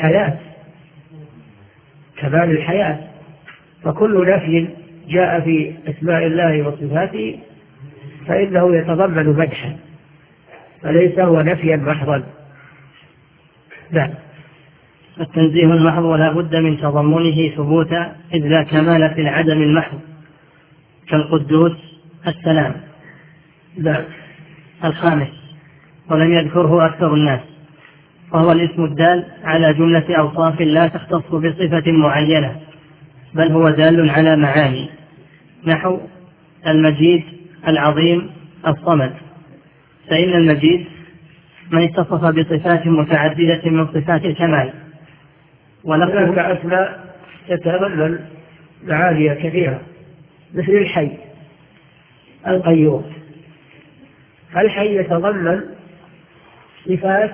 كمال الحياة، فكل نفي جاء في أسماء الله وصفاته فإنه يتضمن مدحا، فليس هو نفيا محضا. نعم.
التنزيه المحض ولا بد من تضمنه ثبوتا إذ لا كمال في العدم المحض كالقدوس السلام.
نعم.
الخامس ولم يذكره أكثر الناس، وهو الاسم الدال على جملة أوصاف لا تختص بصفة معينة، بل هو دال على معاني، نحو المجيد العظيم الصمد، فإن المجيد من اتصف بصفات متعددة من صفات الكمال،
هناك أسماء يتضمن معاني كثيرة، مثل الحي، القيوم. الحي يتضمن صفات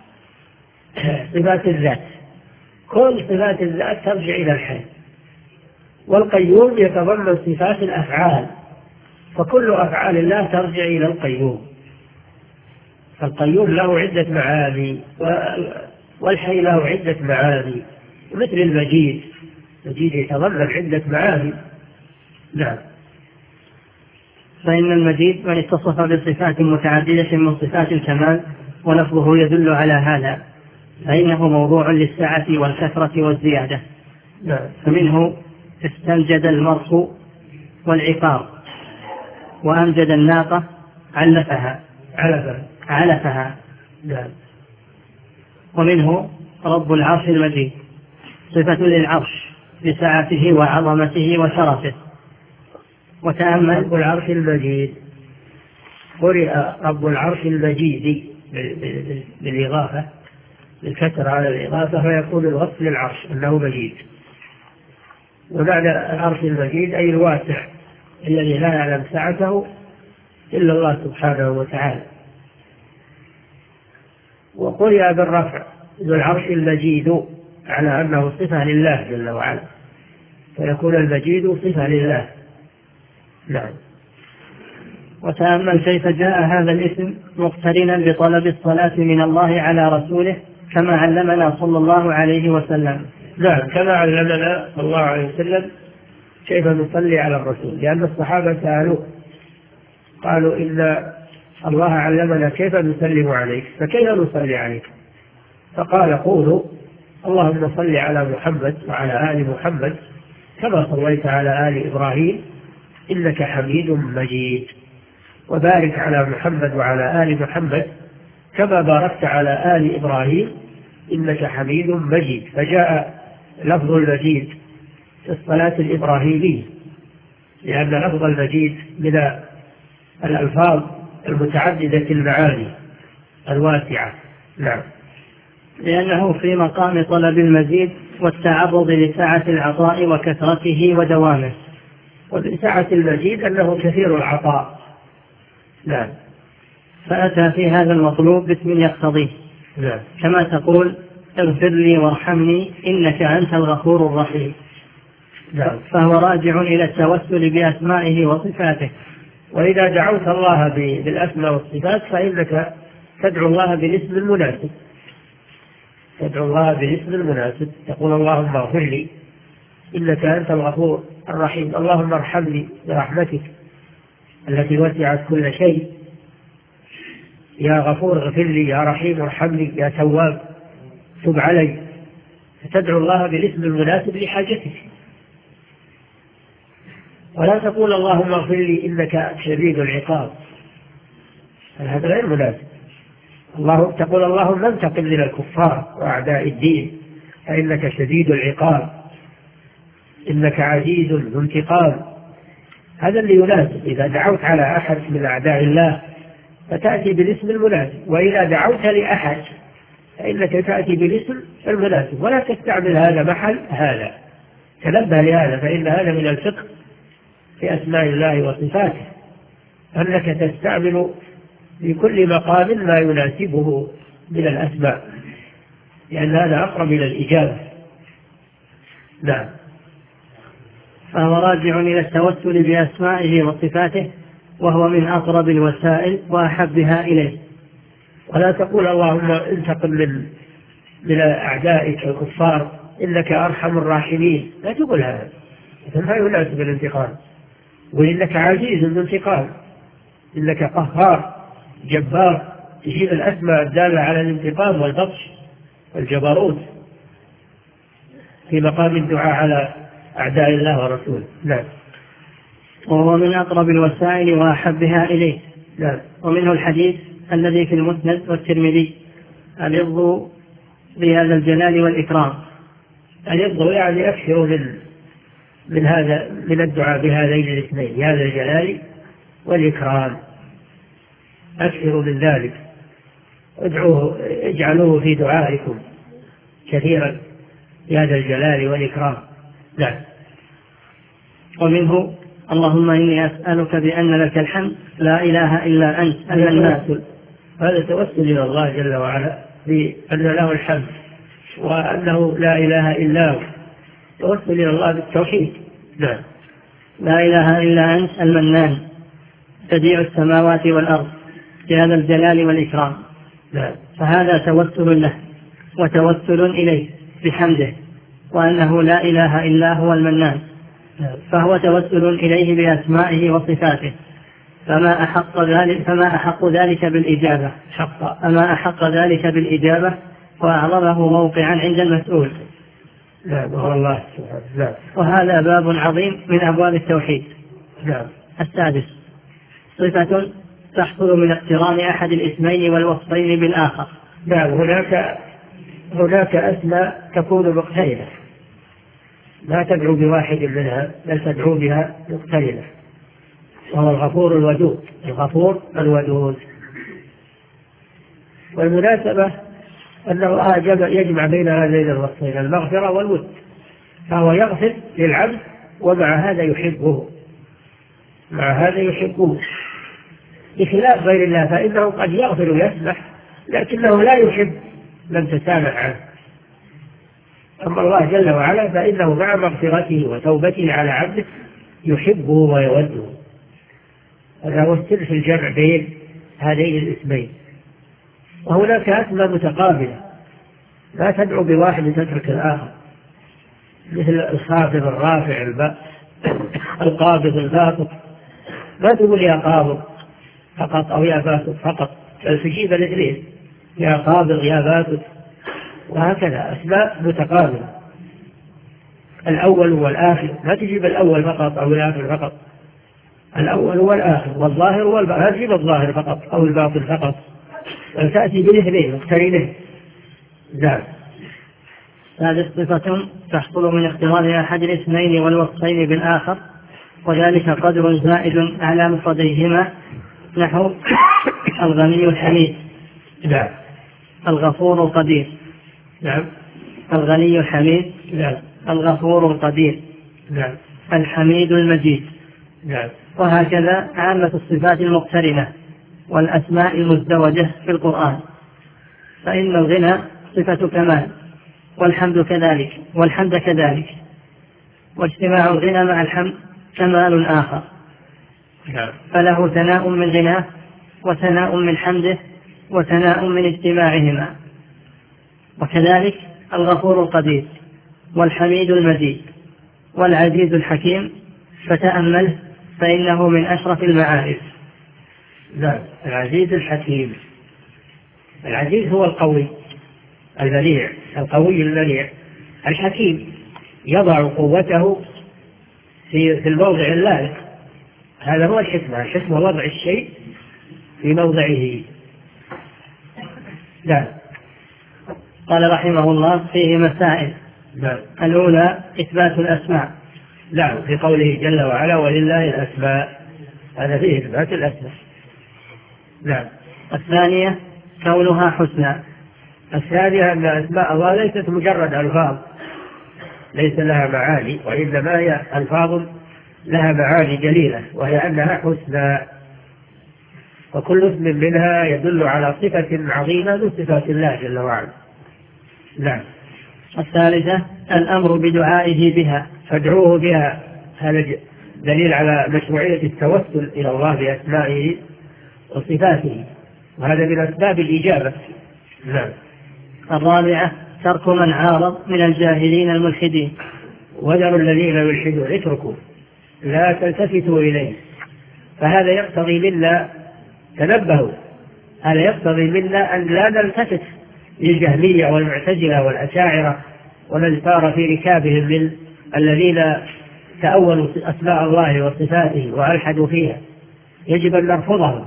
الذات، كل صفات الذات ترجع إلى الحي. والقيوم يتضمن صفات الأفعال، فكل أفعال الله ترجع إلى القيوم. فالقيوم له عدة معاني، والحي له عدة معاني، مثل المجيد يتضمن عدة معاني. نعم.
فإن المجيد من اتصف بصفات متعددة من صفات الكمال ولفظه يدل على هذا، فإنه موضوع للسعة والكثرة والزيادة.
نعم.
فمنه استنجد المرء والعقار، وأمجد الناقة علفها.
نعم.
ومنه رب العرش المجيد، صفة للعرش بسعته وعظمته وشرفه. وتأمل
رب العرش المجيد، قرئ رب العرش المجيد بالإضافة، بالكسر على الإضافة، فيكون الوصف للعرش أنه مجيد. ومعنى العرش المجيد أي الواسع الذي لا يعلم سعته إلا الله سبحانه وتعالى. وقرئ بالرفع ذو العرش المجيد على أنه صفة لله جل وعلا، فيكون المجيد صفة لله. نعم.
وتأمل كيف جاء هذا الاسم مقترنا بطلب الصلاة من الله على رسوله كما علمنا صلى الله عليه وسلم.
نعم، كما علمنا صلى الله عليه وسلم كيف نصلي على الرسول، لأن الصحابة سألوا قالوا إن الله علمنا كيف نسلم عليك، فكيف نصلي عليك؟ فقال قولوا اللهم صل على محمد وعلى آل محمد كما صليت على آل إبراهيم إنك حميد مجيد، وبارك على محمد وعلى آل محمد كما باركت على آل إبراهيم إنك حميد مجيد. فجاء لفظ المجيد في الصلاة الإبراهيمية، لأن لفظ المجيد من الألفاظ المتعددة المعاني الواسعة. نعم.
لأنه في مقام طلب المزيد والتعرض لسعة العطاء وكثرته ودوامه.
وبسعة المزيد أنه كثير العطاء. نعم.
فأتى في هذا المطلوب باسم يقتضيه.
نعم.
كما تقول اغفر لي وارحمني إنك أنت الغفور الرحيم.
نعم.
فهو راجع إلى التوسل بأسمائه وصفاته.
وإذا دعوت الله بالأسماء والصفات فإنك تدعو الله بالاسم المناسب، تقول اللهم اغفر لي إنك أنت الغفور الرحيم، اللهم ارحمني برحمتك التي وسعت كل شيء، يا غفور اغفر لي، يا رحيم ارحمني، يا تواب تب علي. فتدعو الله بالاسم المناسب لحاجتك، ولا تقول اللهم اغفر لي إنك شديد العقاب، هذا غير مناسب. تقول اللهم انتقم من الكفار وأعداء الدين فإنك شديد العقاب، إنك عزيز ذو انتقام. هذا اللي يناسب. إذا دعوت على أحد من أعداء الله فتأتي بالاسم المناسب، وإذا دعوت لأحد فإنك تأتي بالاسم المناسب، ولا تستعمل هذا محل هذا. تنبه لهذا، فإن هذا من الفقه في أسماء الله وصفاته، أنك تستعمل في كل مقام ما يناسبه من الأسماء، لأن هذا أقرب إلى الإجابة. نعم.
فهو راجع إلى التوسل بأسمائه وصفاته، وهو من أقرب الوسائل وأحبها إليه.
ولا تقول اللهم انتقم من أعدائك الكفار إنك أرحم الراحمين، لا تقول هذا، ما يناسب الانتقام. وإنك عزيز ذو انتقام، إنك قهار جبار، تجيب الأسماء الدالة على الانتقام والبطش والجبروت في مقام الدعاء على أعداء الله ورسوله. نعم.
وهو من أقرب الوسائل وأحبها إليه.
نعم.
ومنه الحديث الذي في المسند والترمذي: الرضا بهذا الجلال والإكرام.
الرضا يعني أكثر من هذا، من الدعاء بهذين الاثنين، هذا الجلال والإكرام، أكثر من ذلك. اجعلوه في دعائكم كثيرا بهذا الجلال والإكرام. نعم.
ومنه اللهم إني أسألك بأن لك الحمد لا إله إلا أنت المنان.
هذا توسل إلى الله جل وعلا بأن له الحمد وأنه لا إله إلا هو، توسل إلى الله بالتوحيد. نعم.
لا إله إلا أنت المنان بديع السماوات والأرض بهذا الجلال والإكرام.
نعم.
فهذا توسل له وتوسل إليه بحمده وأنه لا إله إلا هو المنان. فهو توسل إليه بأسمائه وصفاته، فما أحق ذلك بالإجابة وأعظمه موقعا عند المسؤول.
والله.
وهذا باب عظيم من أبواب التوحيد. السادس صفة تحصل من اقتران أحد الاسمين والوصفين بالآخر.
هناك أسماء تكون مقترنة، لا تدعو بواحد منها بل تدعو بها مقترنة، وهو الغفور الودود. والمناسبة أن الله يجمع بين هذين الوصفين المغفرة والود، فهو يغفر للعبد ومع هذا يحبه، بخلاف غير الله فإنه قد يغفر ويسمح لكنه لا يحب من تسامح عنه. أما الله جل وعلا فإنه مع مغفرته وتوبته على عبده يحبه ويوده. هذا هو السر في الجمع بين هذين الاسمين. وهناك أسماء متقابلة لا تدعو بواحد تترك الآخر، مثل الخافض الرافع القابض الباسط، ما تقول يا قابض فقط أو يا باسط فقط، بل تجيب الاثنين، يا قابض يا باسط، وهكذا أسماء متقابلة. الأول والآخر، لا تجيب الأول فقط أو الآخر فقط، الأول والآخر والظاهر والباطن، لا تجيب الظاهر فقط أو الباطن فقط، بل تأتي بالاثنين مقترنين. نعم.
هذه صفة تحصل من اقتران أحد الاسمين والوصفين بالآخر، وذلك قدر زائد على مفرديهما، نحو الغني الحميد.
نعم.
الغفور القدير.
نعم.
الغني الحميد.
نعم.
الغفور القدير.
نعم.
الحميد المجيد.
نعم.
وهكذا عامة الصفات المقترنة والأسماء المزدوجة في القرآن. فإن الغنى صفة كمال، والحمد كذلك، واجتماع الغنى مع الحمد كمال آخر. فله ثناء من غناه وثناء من حمده وثناء من اجتماعهما. وكذلك الغفور القدير والحميد المجيد والعزيز الحكيم، فتأمله فإنه من أشرف المعارف.
العزيز الحكيم. العزيز هو القوي المنيع، القوي المنيع. الحكيم يضع قوته في الموضع اللائق، هذا هو الحكمة وضع الشيء في موضعه.
نعم. قال رحمه الله فيه مسائل. الأولى إثبات الأسماء.
نعم، في قوله جل وعلا ولله الأسماء، هذا فيه إثبات الأسماء. نعم.
الثانية كونها حسنى.
الثانية أن أسماء الله ليست مجرد ألفاظ ليس لها معاني، وإنما هي ألفاظ لها معاني جليلة، وهي أنها حسنى، وكل اسم منها يدل على صفة عظيمة من صفات الله جل وعلا. نعم.
الثالثة الأمر بدعائه بها،
فادعوه بها، هذا دليل على مشروعية التوسل إلى الله بأسمائه وصفاته، وهذا من أسباب الإجابة. نعم.
الرابعة ترك من عارض من الجاهلين الملحدين.
وذروا الذين يلحدون، اتركوا لا تلتفتوا إليه. فهذا يقتضي منا، تنبهوا، هذا يقتضي منا أن لا نلتفت للجهمية والمعتزلة والأشاعرة ومن سار في ركابهم من الذين تأولوا أسماء الله وصفاته وألحدوا فيها. يجب أن نرفضهم،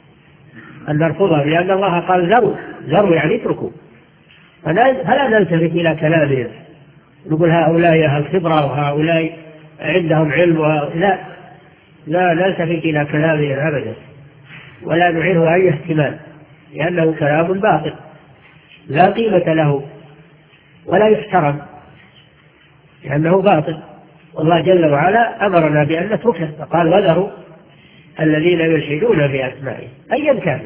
لأن الله قال ذروا يعني اتركوا، فلا نلتفت إلى كلامهم نقول هؤلاء أهل خبرة وهؤلاء عندهم علم، لا نلتفت إلى كلامهم أبدا، ولا نعيره أي اهتمام، لأنه كلام باطل لا قيمة له ولا يحترم. لأنه باطل، والله جل وعلا أمرنا بأن نتركه، فقال وذروا الذين يلحدون في أسمائه أيا كان.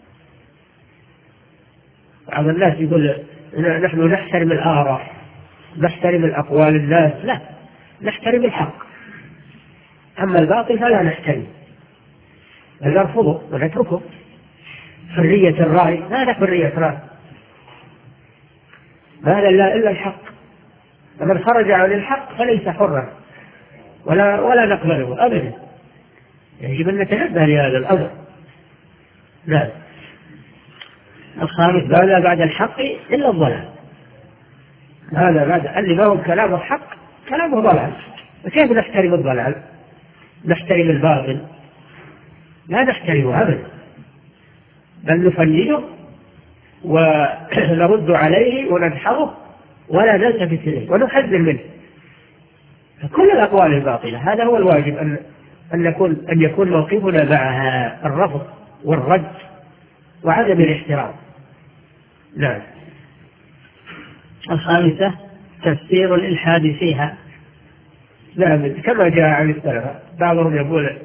بعض الناس يقول نحن نحترم الآراء، نحترم الأقوال الناس، لا، نحترم الحق، أما الباطل فلا نحترم، بل نرفضه ونتركه. حرية الرأي، ماذا حرية رأي؟ ما إلا الحق، فمن خرج عن الحق فليس حرا ولا نقبله أبدا. يجب أن نتنبه لهذا الأمر. لا. الخامس ماذا بعد الحق إلا الضلال، هذا بعد اللي ما هو كلام الحق كلامه ضلال. وكيف نحترم الضلال؟ نحترم الباطل؟ لا نحترمه أبدا، بل نفنده ونرد عليه وننحره ولا نلتفت إليه ونحذر منه. كل الأقوال الباطلة هذا هو الواجب أن يكون موقفنا معها الرفض والرد وعدم الاحترام. نعم.
الخامسة تفسير الإلحاد فيها.
نعم، كما جاء عن السلف، بعضهم يقول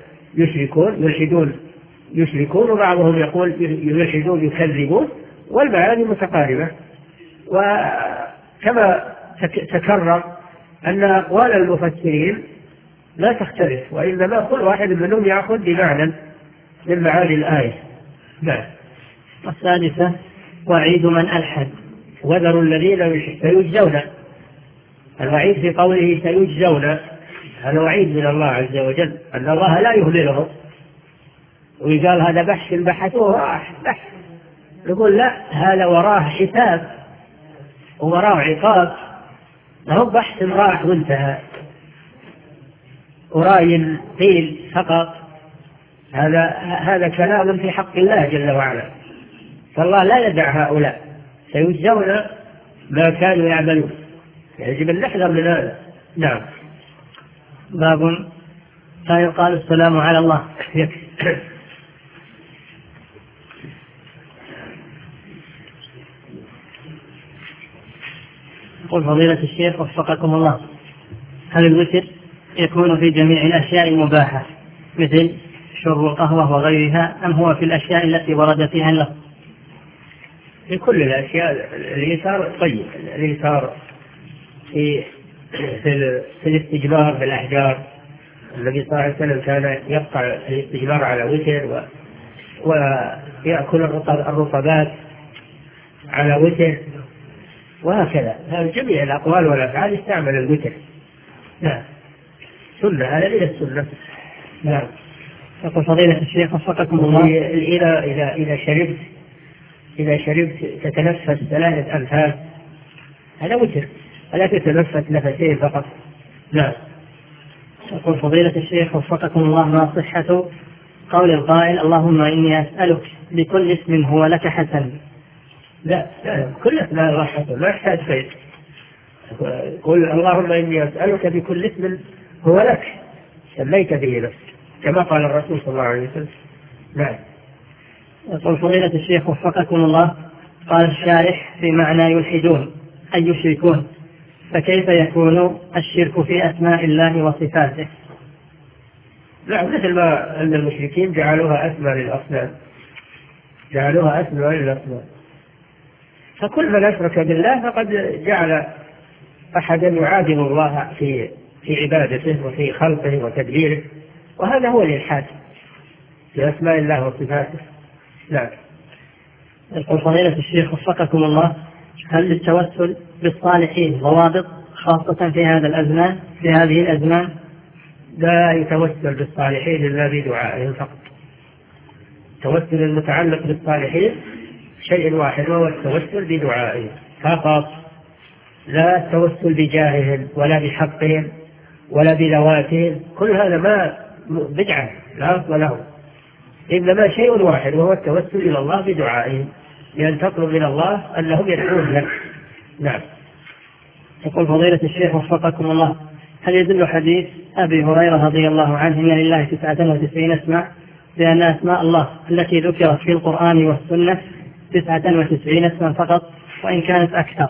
يشركون وبعضهم يقول يلحدون يكذبون، والمعاني متقاربة. وكما تكرر أن أقوال المفسرين لا تختلف، وإنما كل واحد منهم يأخذ بمعنى من معاني الآية. نعم.
السادسة وعيد من ألحد.
وذروا الذين سيجزون، الوعيد في قوله سيجزون هذا وعيد من الله عز وجل أن الله لا يهملهم، ويقال هذا بحث بحثوه بحث، نقول لا، هذا وراه حساب ووراه عقاب، ما هو بحث راح وانتهى وراي قيل فقط. هذا كلام في حق الله جل وعلا، فالله لا يدع هؤلاء، سيجزون ما كانوا يعملون، يجب أن نحذر من هذا. نعم.
باب لا يقال السلام على الله. يقول فضيلة الشيخ وفقكم الله، هل الوتر يكون في جميع الأشياء المباحة مثل شرب القهوة وغيرها، أم هو في الأشياء التي ورد فيها اللفظ؟
في كل الأشياء اللي صار طيب، اللي صار في الاستجمار بالأحجار. النبي صلى الله عليه وسلم كان يقطع الاستجمار على وتر ويأكل الرطبات على وتر، وهكذا. هذا جميع الأقوال والأفعال يستعمل الوتر. نعم، سنة، هذا من السنة. نعم.
يقول فضيلة الشيخ وفقكم الله،
إذا شربت تتنفس 3 أنفاس، هذا وتر، ألا تتنفس نفسين فقط. نعم.
يقول فضيلة الشيخ وفقكم الله، ما صحة قول القائل اللهم إني أسألك بكل اسم هو لك حسن؟
لا، كل اسماء الله حسن، ما يحتاج خير. قل اللهم إني أسألك بكل اسم هو لك سميت به نفسك، كما قال الرسول صلى الله عليه وسلم. نعم.
يقول فضيلة الشيخ وفقكم الله، قال الشارح في معنى يلحدون أي يشركون، فكيف يكون الشرك في أسماء الله وصفاته؟
نعم، مثل ما أن المشركين جعلوها أسماء للأصنام، فكل من أشرك بالله فقد جعل أحدا يعادل الله في عبادته وفي خلقه وتدبيره، وهذا هو الإلحاد في أسماء الله وصفاته. نعم.
يقول فضيلة الشيخ وفقكم الله، هل للتوسل بالصالحين ضوابط خاصة في هذه الأزمان؟
لا يتوسل بالصالحين إلا بدعائهم فقط. التوسل المتعلق بالصالحين شيء واحد، وهو التوسل بدعائهم فقط، لا التوسل بجاههم ولا بحقهم ولا بذواتهم، كل هذا ما بدعة لا أصل له، إنما شيء واحد وهو التوسل إلى الله بدعائهم، لأن تطلب من الله أنهم يدعون لك. نعم.
يقول فضيلة الشيخ وفقكم الله، هل يدل حديث أبي هريرة رضي الله عنه إن لله 99 اسما بأن أسماء الله التي ذكرت في القرآن والسنة 99 اسما فقط وإن كانت أكثر،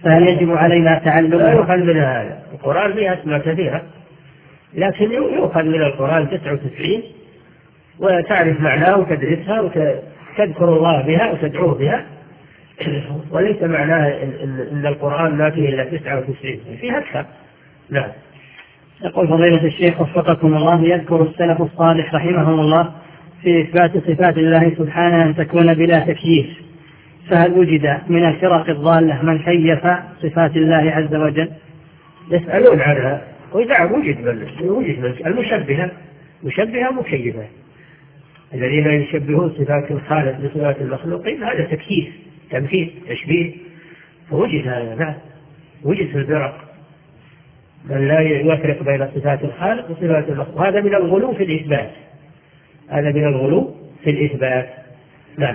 فهل يجب علينا تعلمه؟
يؤخذ من هذا. القرآن فيه أسماء كثيرة، لكن يؤخذ من القرآن 99 وتعرف معناه وتدرسها وتذكر الله بها وتدعوه بها، وليس معناه إن القرآن ما فيه إلا 99، فيه أكثر. نعم.
يقول فضيلة الشيخ وفقكم الله، يذكر السلف الصالح رحمهم الله في إثبات صفات الله سبحانه أن تكون بلا تكييف، فهل وجد من الفرق الضالة من كيف صفات الله عز وجل؟
يسألون عنها، وإذا وجد من المشبهة مكيفة، الذين يشبهون صفات الخالق بصفات المخلوقين، هذا تكييف، تمثيل، تشبيه، فوجد هذا. نعم، وجد في الفرق من لا يفرق بين صفات الخالق وصفات المخلوق، وهذا من الغلو في الإثبات، هذا من الغلو في الإثبات. نعم.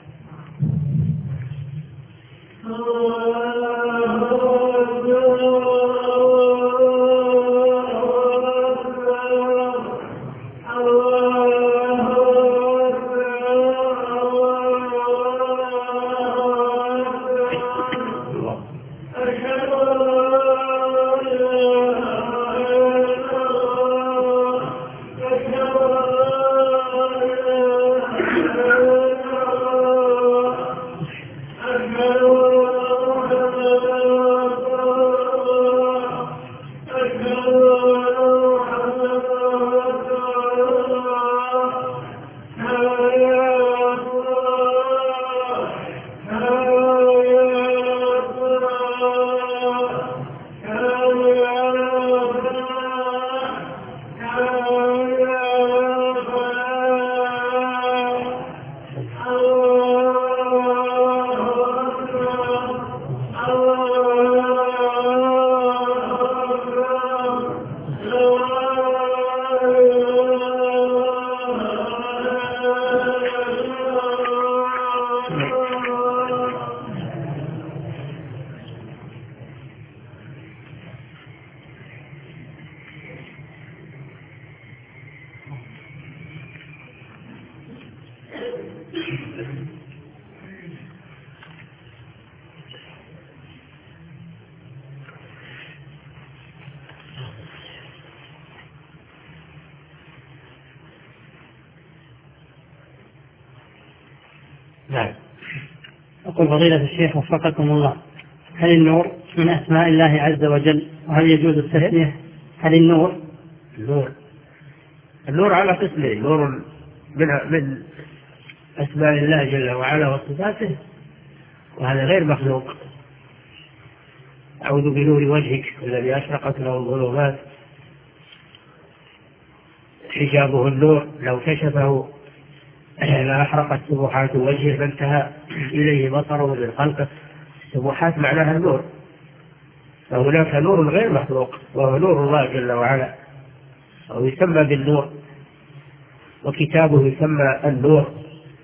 نعم. أقول فضيلة الشيخ وفقكم الله، هل النور من أسماء الله عز وجل؟ وهل يجوز التسمية؟ هل
النور على قسمين، نور من أسماء الله جل وعلا وصفاته، وهذا غير مخلوق. أعوذ بنور وجهك الذي أشرقت له الظلمات، حجابه النور، لو كشفه لأحرقت سبحات وجهه فانتهى إليه بصره من خلقه. سبحات معناها النور، فهناك نور غير مخلوق وهو نور الله جل وعلا، أو يسمى بالنور، وكتابه يسمى النور.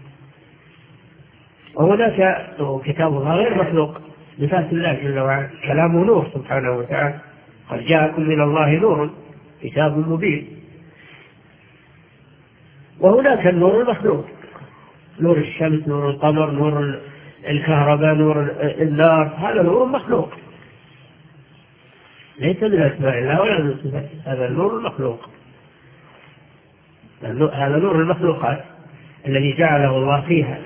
وهناك كتاب الله غير مخلوق بذات الله جل وعلا، كلامه نور سبحانه وتعالى، قد جاءكم من الله نور كتاب مبين. وهناك النور المخلوق، نور الشمس، نور القمر، نور الكهرباء، نور النار، هذا نور مخلوق ليس من أسماء الله ولا من صفاته، هذا النور المخلوق، هذا نور المخلوقات الذي جعله الله فيها.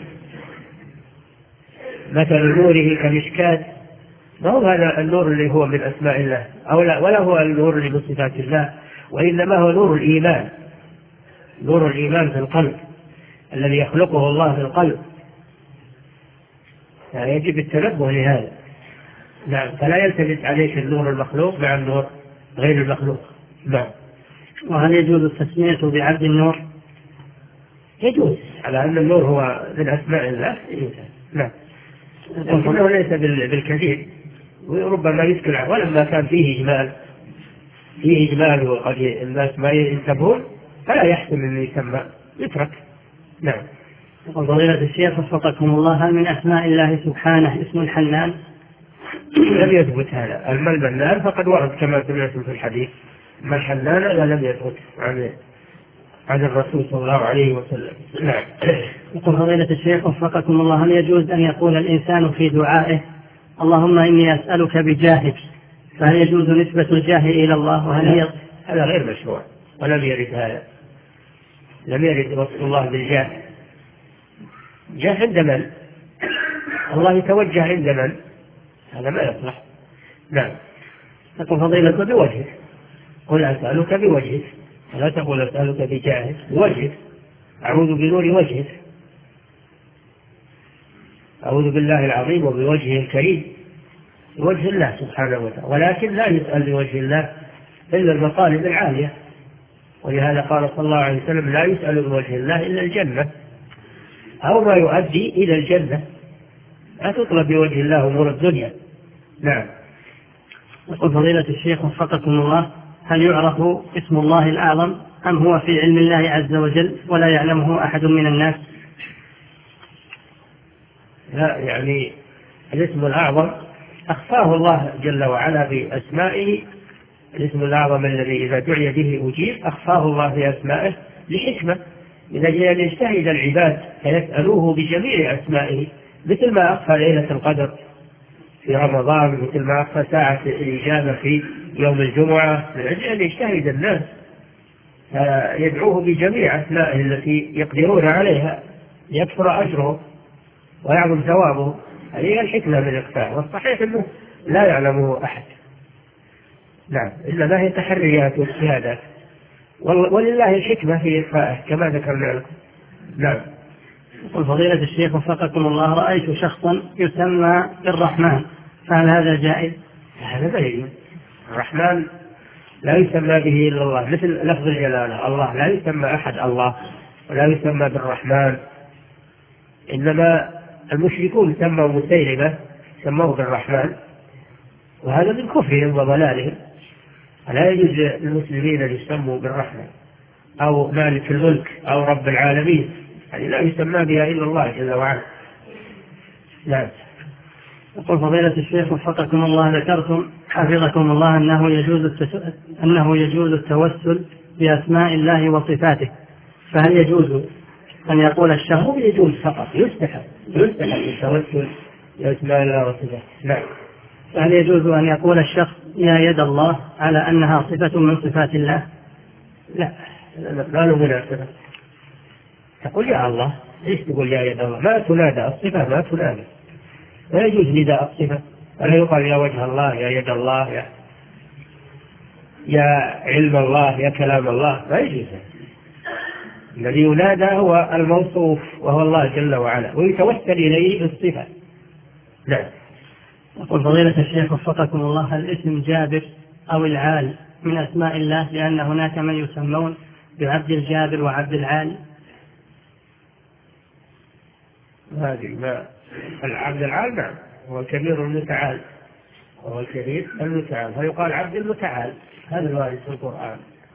مثل نوره كمشكاة، ما هو هذا النور اللي هو من أسماء الله ولا هو النور اللي من صفات الله، وإنما هو نور الإيمان، نور الإيمان في القلب الذي يخلقه الله في القلب، يعني يجب التنبه لهذا. نعم، فلا يلتبس عليك النور المخلوق مع النور غير المخلوق. نعم.
وهل يجوز التسمية بعبد النور؟
يجوز، على أن النور هو من أسماء الله. نعم، لكنه ليس بالكثير، وربما يسكن عنه، ولما كان فيه إجمال وقد الناس ما ينتبهون فلا يحسن أن يسمى، يترك. نعم.
فضيلة الشيخ وفقكم الله، هل من أسماء الله سبحانه اسم الحنان؟
لم يثبت هذا. أما المنان فقد ورد كما سمعتم في الحديث، أما الحنان لم يثبت عن الرسول صلى الله عليه وسلم. نعم.
يقول فضيلة الشيخ وفقكم الله، هل يجوز أن يقول الإنسان في دعائه اللهم إني أسألك بجاهك، فهل يجوز نسبة الجاه إلى الله؟ وهل هي
هذا غير مشروع ولم يرد هذا، لم يرد وصف الله بالجاه. جاه عند من؟ الله يتوجه عند من؟ هذا ما يصلح. نعم. تقول فضيلة بوجهك، قل أسألك بوجهك، لا تقول أسألك بجاهك، بوجهك، أعوذ بنور وجهك، أعوذ بالله العظيم وبوجهه الكريم، بوجه الله سبحانه وتعالى. ولكن لا يسأل بوجه الله إلا المطالب العالية، ولهذا قال صلى الله عليه وسلم لا يسأل بوجه الله إلا الجنة أو ما يؤدي إلى الجنة، لا تطلب بوجه الله أمور الدنيا. نعم.
يقول فضيلة الشيخ وفقكم الله، هل يعرف اسم الله الأعظم أم هو في علم الله عز وجل ولا يعلمه أحد من الناس؟
لا، يعني الاسم الأعظم أخفاه الله جل وعلا بأسمائه. الاسم الأعظم الذي إذا دعي به أجيب أخفاه الله في أسمائه لحكمة، من أجل أن يجتهد العباد فيسألوه بجميع أسمائه، مثل ما أخفى ليلة القدر في رمضان، مثل ما أخفى ساعة الإجابة في يوم الجمعة، من أجل أن يجتهد الناس يدعوه بجميع أسمائه التي يقدرون عليها يكثر أجره ويعظم ثوابه. هذه هي الحكمة من الإخفاء، والصحيح أنه لا يعلمه أحد. نعم، إنما هي تحريات واجتهادات، ولله الحكمة في إخفائه كما ذكرنا لكم. نعم.
يقول فضيلة الشيخ وفقكم الله، رأيت شخصا يسمى بالرحمن، فهل هذا جائز؟
هذا بعيد. الرحمن لا يسمى به إلا الله، مثل لفظ الجلالة، الله لا يسمى أحد الله ولا يسمى بالرحمن. إنما المشركون سموا مسيلمة سموه بالرحمن، وهذا من كفرهم وضلالهم. لا يجوز للمسلمين أن يسموا بالرحمن أو مالك الملك أو رب العالمين، يعني لا يسمى بها إلا الله جل وعلا. نعم.
يقول فضيلة الشيخ وفقكم الله، ذكرتم حفظكم الله أنه يجوز التوسل بأسماء الله وصفاته، فهل يجوز أن يقول الشخص؟
هو يجوز فقط، يستحب التوسل بأسماء الله وصفاته. نعم.
فهل يجوز أن يقول الشخص يا يد الله على أنها صفة من صفات الله؟
لا له مناسبة. تقول يا الله، ليش تقول يا يد الله؟ ما تنادى الصفة، ما تنادى، لا يجوز نداء الصفة، ولا يقال يا وجه الله، يا يد الله، يا علم الله، يا كلام الله، لا يجوز. الذي ينادى هو الموصوف وهو الله جل وعلا، ويتوسل إليه الصفة. نعم.
يقول فضيلة الشيخ وفقكم الله، الاسم جابر أو العال من أسماء الله، لأن هناك من يسمون بعبد الجابر وعبد العال؟
هذه ما العبد العال نعم، هو الكبير المتعال، هو الكبير المتعال، فيقال عبد المتعال، هذا الوارد في القرآن.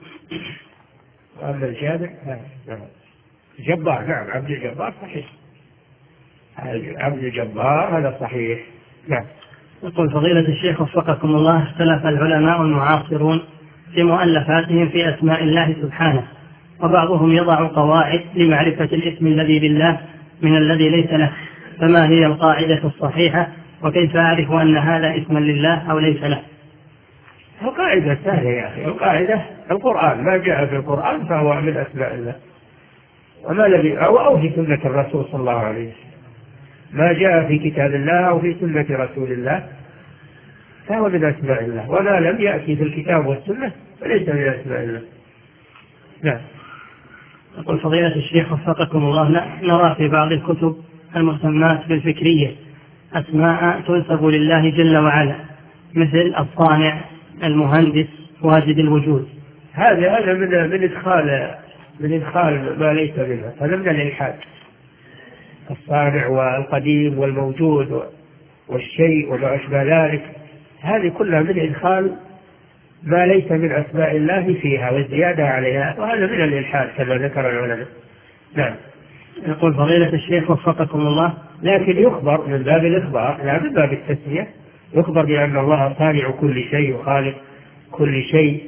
وأما الجابر نعم. جبار، نعم، عبد الجبار صحيح، عبد الجبار هذا صحيح. نعم.
يقول فضيلة الشيخ وفقكم الله، اختلف العلماء المعاصرون في مؤلفاتهم في أسماء الله سبحانه، وبعضهم يضع قواعد لمعرفة الاسم الذي لله من الذي ليس له، فما هي القاعدة الصحيحة، وكيف أعرف أن هذا اسما لله أو ليس له؟
القاعدة سهلة يا أخي، القاعدة القرآن، ما جاء في القرآن فهو من أسماء الله، وما الذي أو في سنة الرسول صلى الله عليه وسلم، ما جاء في كتاب الله أو في سنة رسول الله فهو من أسماء الله، وما لم يأتي في الكتاب والسنة فليس من أسماء الله. نعم.
يقول فضيلة الشيخ وفقكم الله، نرى في بعض الكتب المسمات بالفكرية أسماء تنسب لله جل وعلا، مثل الصانع، المهندس، واجد الوجود.
هذا من إدخال ما ليس منه، هذا من الإلحاد. الصانع والقديم والموجود والشيء وما أشبه ذلك، هذه كلها من إدخال ما ليس من أسماء الله فيها والزيادة عليها، وهذا من الإلحاد كما ذكر العلماء. نعم.
يقول فضيلة الشيخ وفقكم الله،
لكن يخبر من باب الإخبار لا من باب التسمية، يخبر بأن الله صانع كل شيء وخالق كل شيء،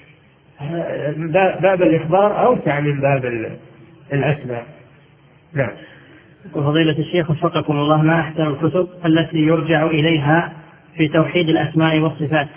باب الإخبار أوسع من باب الأسماء. نعم.
يقول فضيلة الشيخ وفقكم الله، ما أحسن الكتب التي يرجع إليها في توحيد الأسماء والصفات؟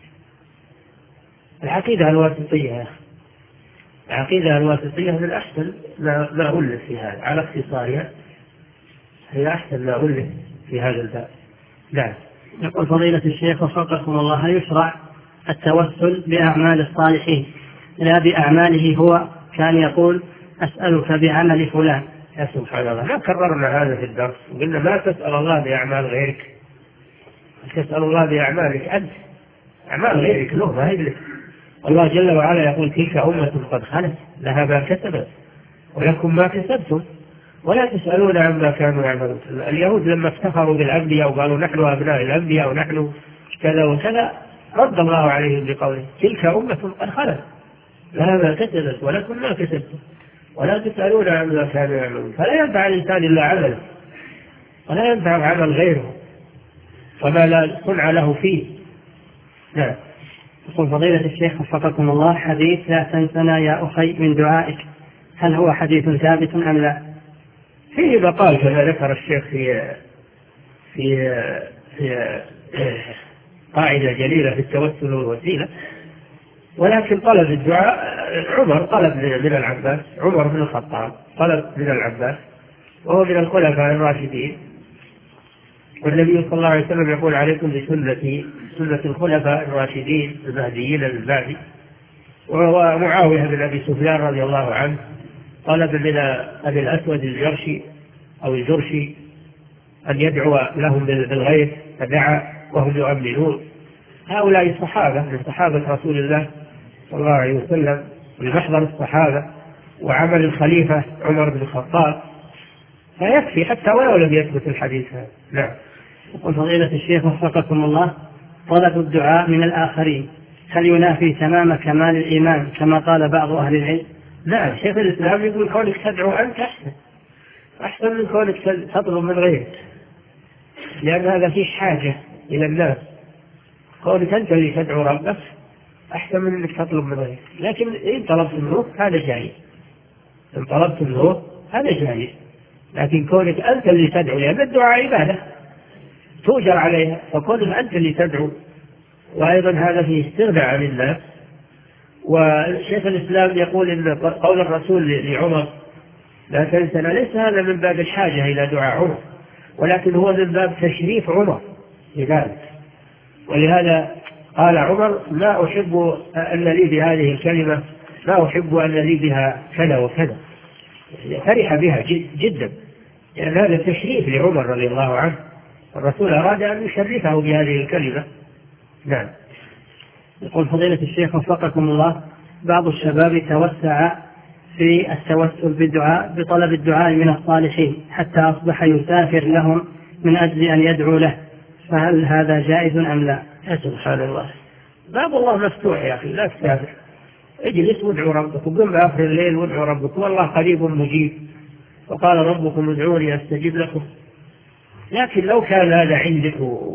العقيدة الواسطية، العقيدة الواسطية من أحسن ما ألف في هذا على اختصارها، هي أحسن ما ألف في هذا الباب. نعم.
يقول فضيلة الشيخ وفقكم الله: هل يشرع التوسل بأعمال الصالحين لا بأعماله هو، كان يقول أسألك بعمل فلان؟
يا سبحان الله، ما كررنا هذا في الدرس، قلنا ما تسأل الله بأعمال غيرك، تسأل الله بأعمالك أنت، أعمال غيرك له ما هي لك. الله جل وعلا يقول: تلك أمة قد خلت لها ما كسبت ولكم ما كسبتم ولا تسألون عما كانوا يعملون. اليهود لما افتخروا بالأنبياء وقالوا نحن أبناء الأنبياء ونحن كذا وكذا، رد الله عليهم بقوله: تلك أمة قد خلت لها ما كسبت ولكم ما كسبتم ولا تسألون عما كانوا يعملون. فلا ينفع الإنسان إلا عمله، ولا ينفع عمل غيره وما لا صنع له فيه. نعم.
يقول فضيلة الشيخ وفقكم الله: حديث لا تنسنا يا أخي من دعائك، هل هو حديث ثابت أم لا؟
فيه مقال كما ذكر الشيخ في قاعدة جليلة في التوسل والوسيلة، ولكن طلب الدعاء عمر طلب من العباس، عمر بن الخطاب طلب من العباس وهو من الخلفاء الراشدين، والنبي صلى الله عليه وسلم يقول: عليكم بسنتي سنة الخلفاء الراشدين المهديين من بعدي. ومعاوية بن أبي سفيان رضي الله عنه طلب من أبي الأسود الجرشي أو الجرشي أن يدعو لهم بالغيث، فدعا وهم يؤمنون. هؤلاء الصحابة من صحابة رسول الله صلى الله عليه وسلم، لمحضر الصحابة وعمل الخليفة عمر بن الخطاب، فيكفي حتى ولو لم يثبت الحديث هذا. نعم.
يقول فضيلة الشيخ وفقكم الله: طلب الدعاء من الآخرين هل ينافي تمام كمال الإيمان كما قال بعض أهل العلم؟
نعم. شيخ الإسلام يقول: كونك تدعو أنت أحسن من كونك تطلب من غيرك، لأن هذا فيه حاجة إلى الناس. كونك أنت اللي تدعو ربك أحسن من أنك تطلب من غيرك، لكن إن طلبت منه هذا جائز، إن طلبت منه هذا جائز، لكن كونك أنت اللي تدعو، لأن الدعاء عبادة تؤجر عليها، فكونك أنت اللي تدعو، وأيضا هذا فيه استغناء عن الناس. وشيخ الإسلام يقول إن قول الرسول لعمر لا تنسنا ليس هذا من باب الحاجة إلى دعاء عمر، ولكن هو من باب تشريف عمر لذلك. ولهذا قال عمر: لا أحب أن لي بهذه الكلمة، لا أحب أن لي بها كذا وكذا، فرح بها جدا، لأن هذا تشريف لعمر رضي الله عنه، الرسول أراد أن يشرفه بهذه الكلمة. نعم.
يقول فضيلة الشيخ وفقكم الله: بعض الشباب توسع في التوسل بالدعاء بطلب الدعاء من الصالحين حتى أصبح يسافر لهم من أجل أن يدعو له، فهل هذا جائز أم لا؟
يا سبحان الله، باب الله مفتوح يا أخي، لا تسافر، اجلس وادعو ربك، وقم بآخر الليل وادعو ربك، والله قريب مجيب، وقال ربكم ادعوني أستجب لكم. لكن لو كان هذا عندك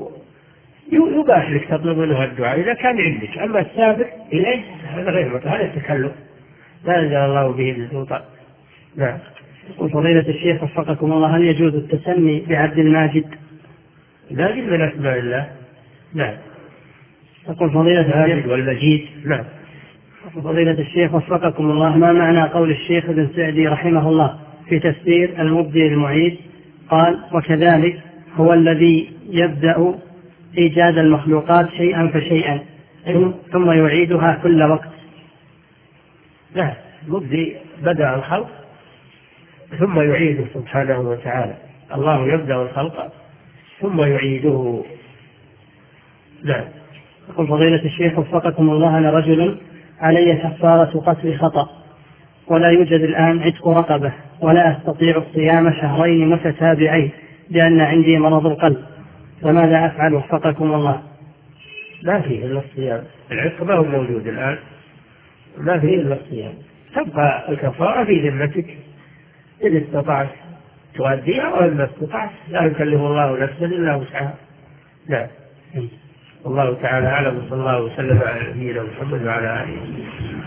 يباح لك تطلب منه الدعاء إذا كان عندك، أما السابق إليه هذا غير مطلوب، هذا التكلف لا أنزل الله به من سلطان. نعم.
يقول فضيلة الشيخ وفقكم الله: هل يجوز التسمي بعبد الماجد؟
ماجد من أسماء الله. نعم.
يقول فضيلة
الماجد والمجيد. نعم.
فضيلة الشيخ وفقكم الله: ما معنى قول الشيخ ابن سعدي رحمه الله في تفسير المبدي المعيد قال: وكذلك هو الذي يبدأ إيجاد المخلوقات شيئا فشيئا ثم يعيدها كل وقت؟
لا، المبدي بدأ الخلق ثم يعيده سبحانه وتعالى، الله يبدأ الخلق ثم يعيده. لا.
يقول فضيلة الشيخ وفقكم الله: أنا رجل علي كفارة قتل خطأ، ولا يوجد الآن عتق رقبة، ولا أستطيع الصيام شهرين متتابعين لأن عندي مرض القلب، فماذا أفعل وفقكم الله؟
ما فيه إلا الصيام، العتق ما هو موجود الآن، ما فيه إلا الصيام، تبقى الكفارة في ذمتك إذا استطعت تؤديها، وإن ما استطعت لا يكلف الله نفسا إلا وسعها. نعم. والله تعالى أعلم، صلى الله وسلم على نبينا محمد وعلى آله.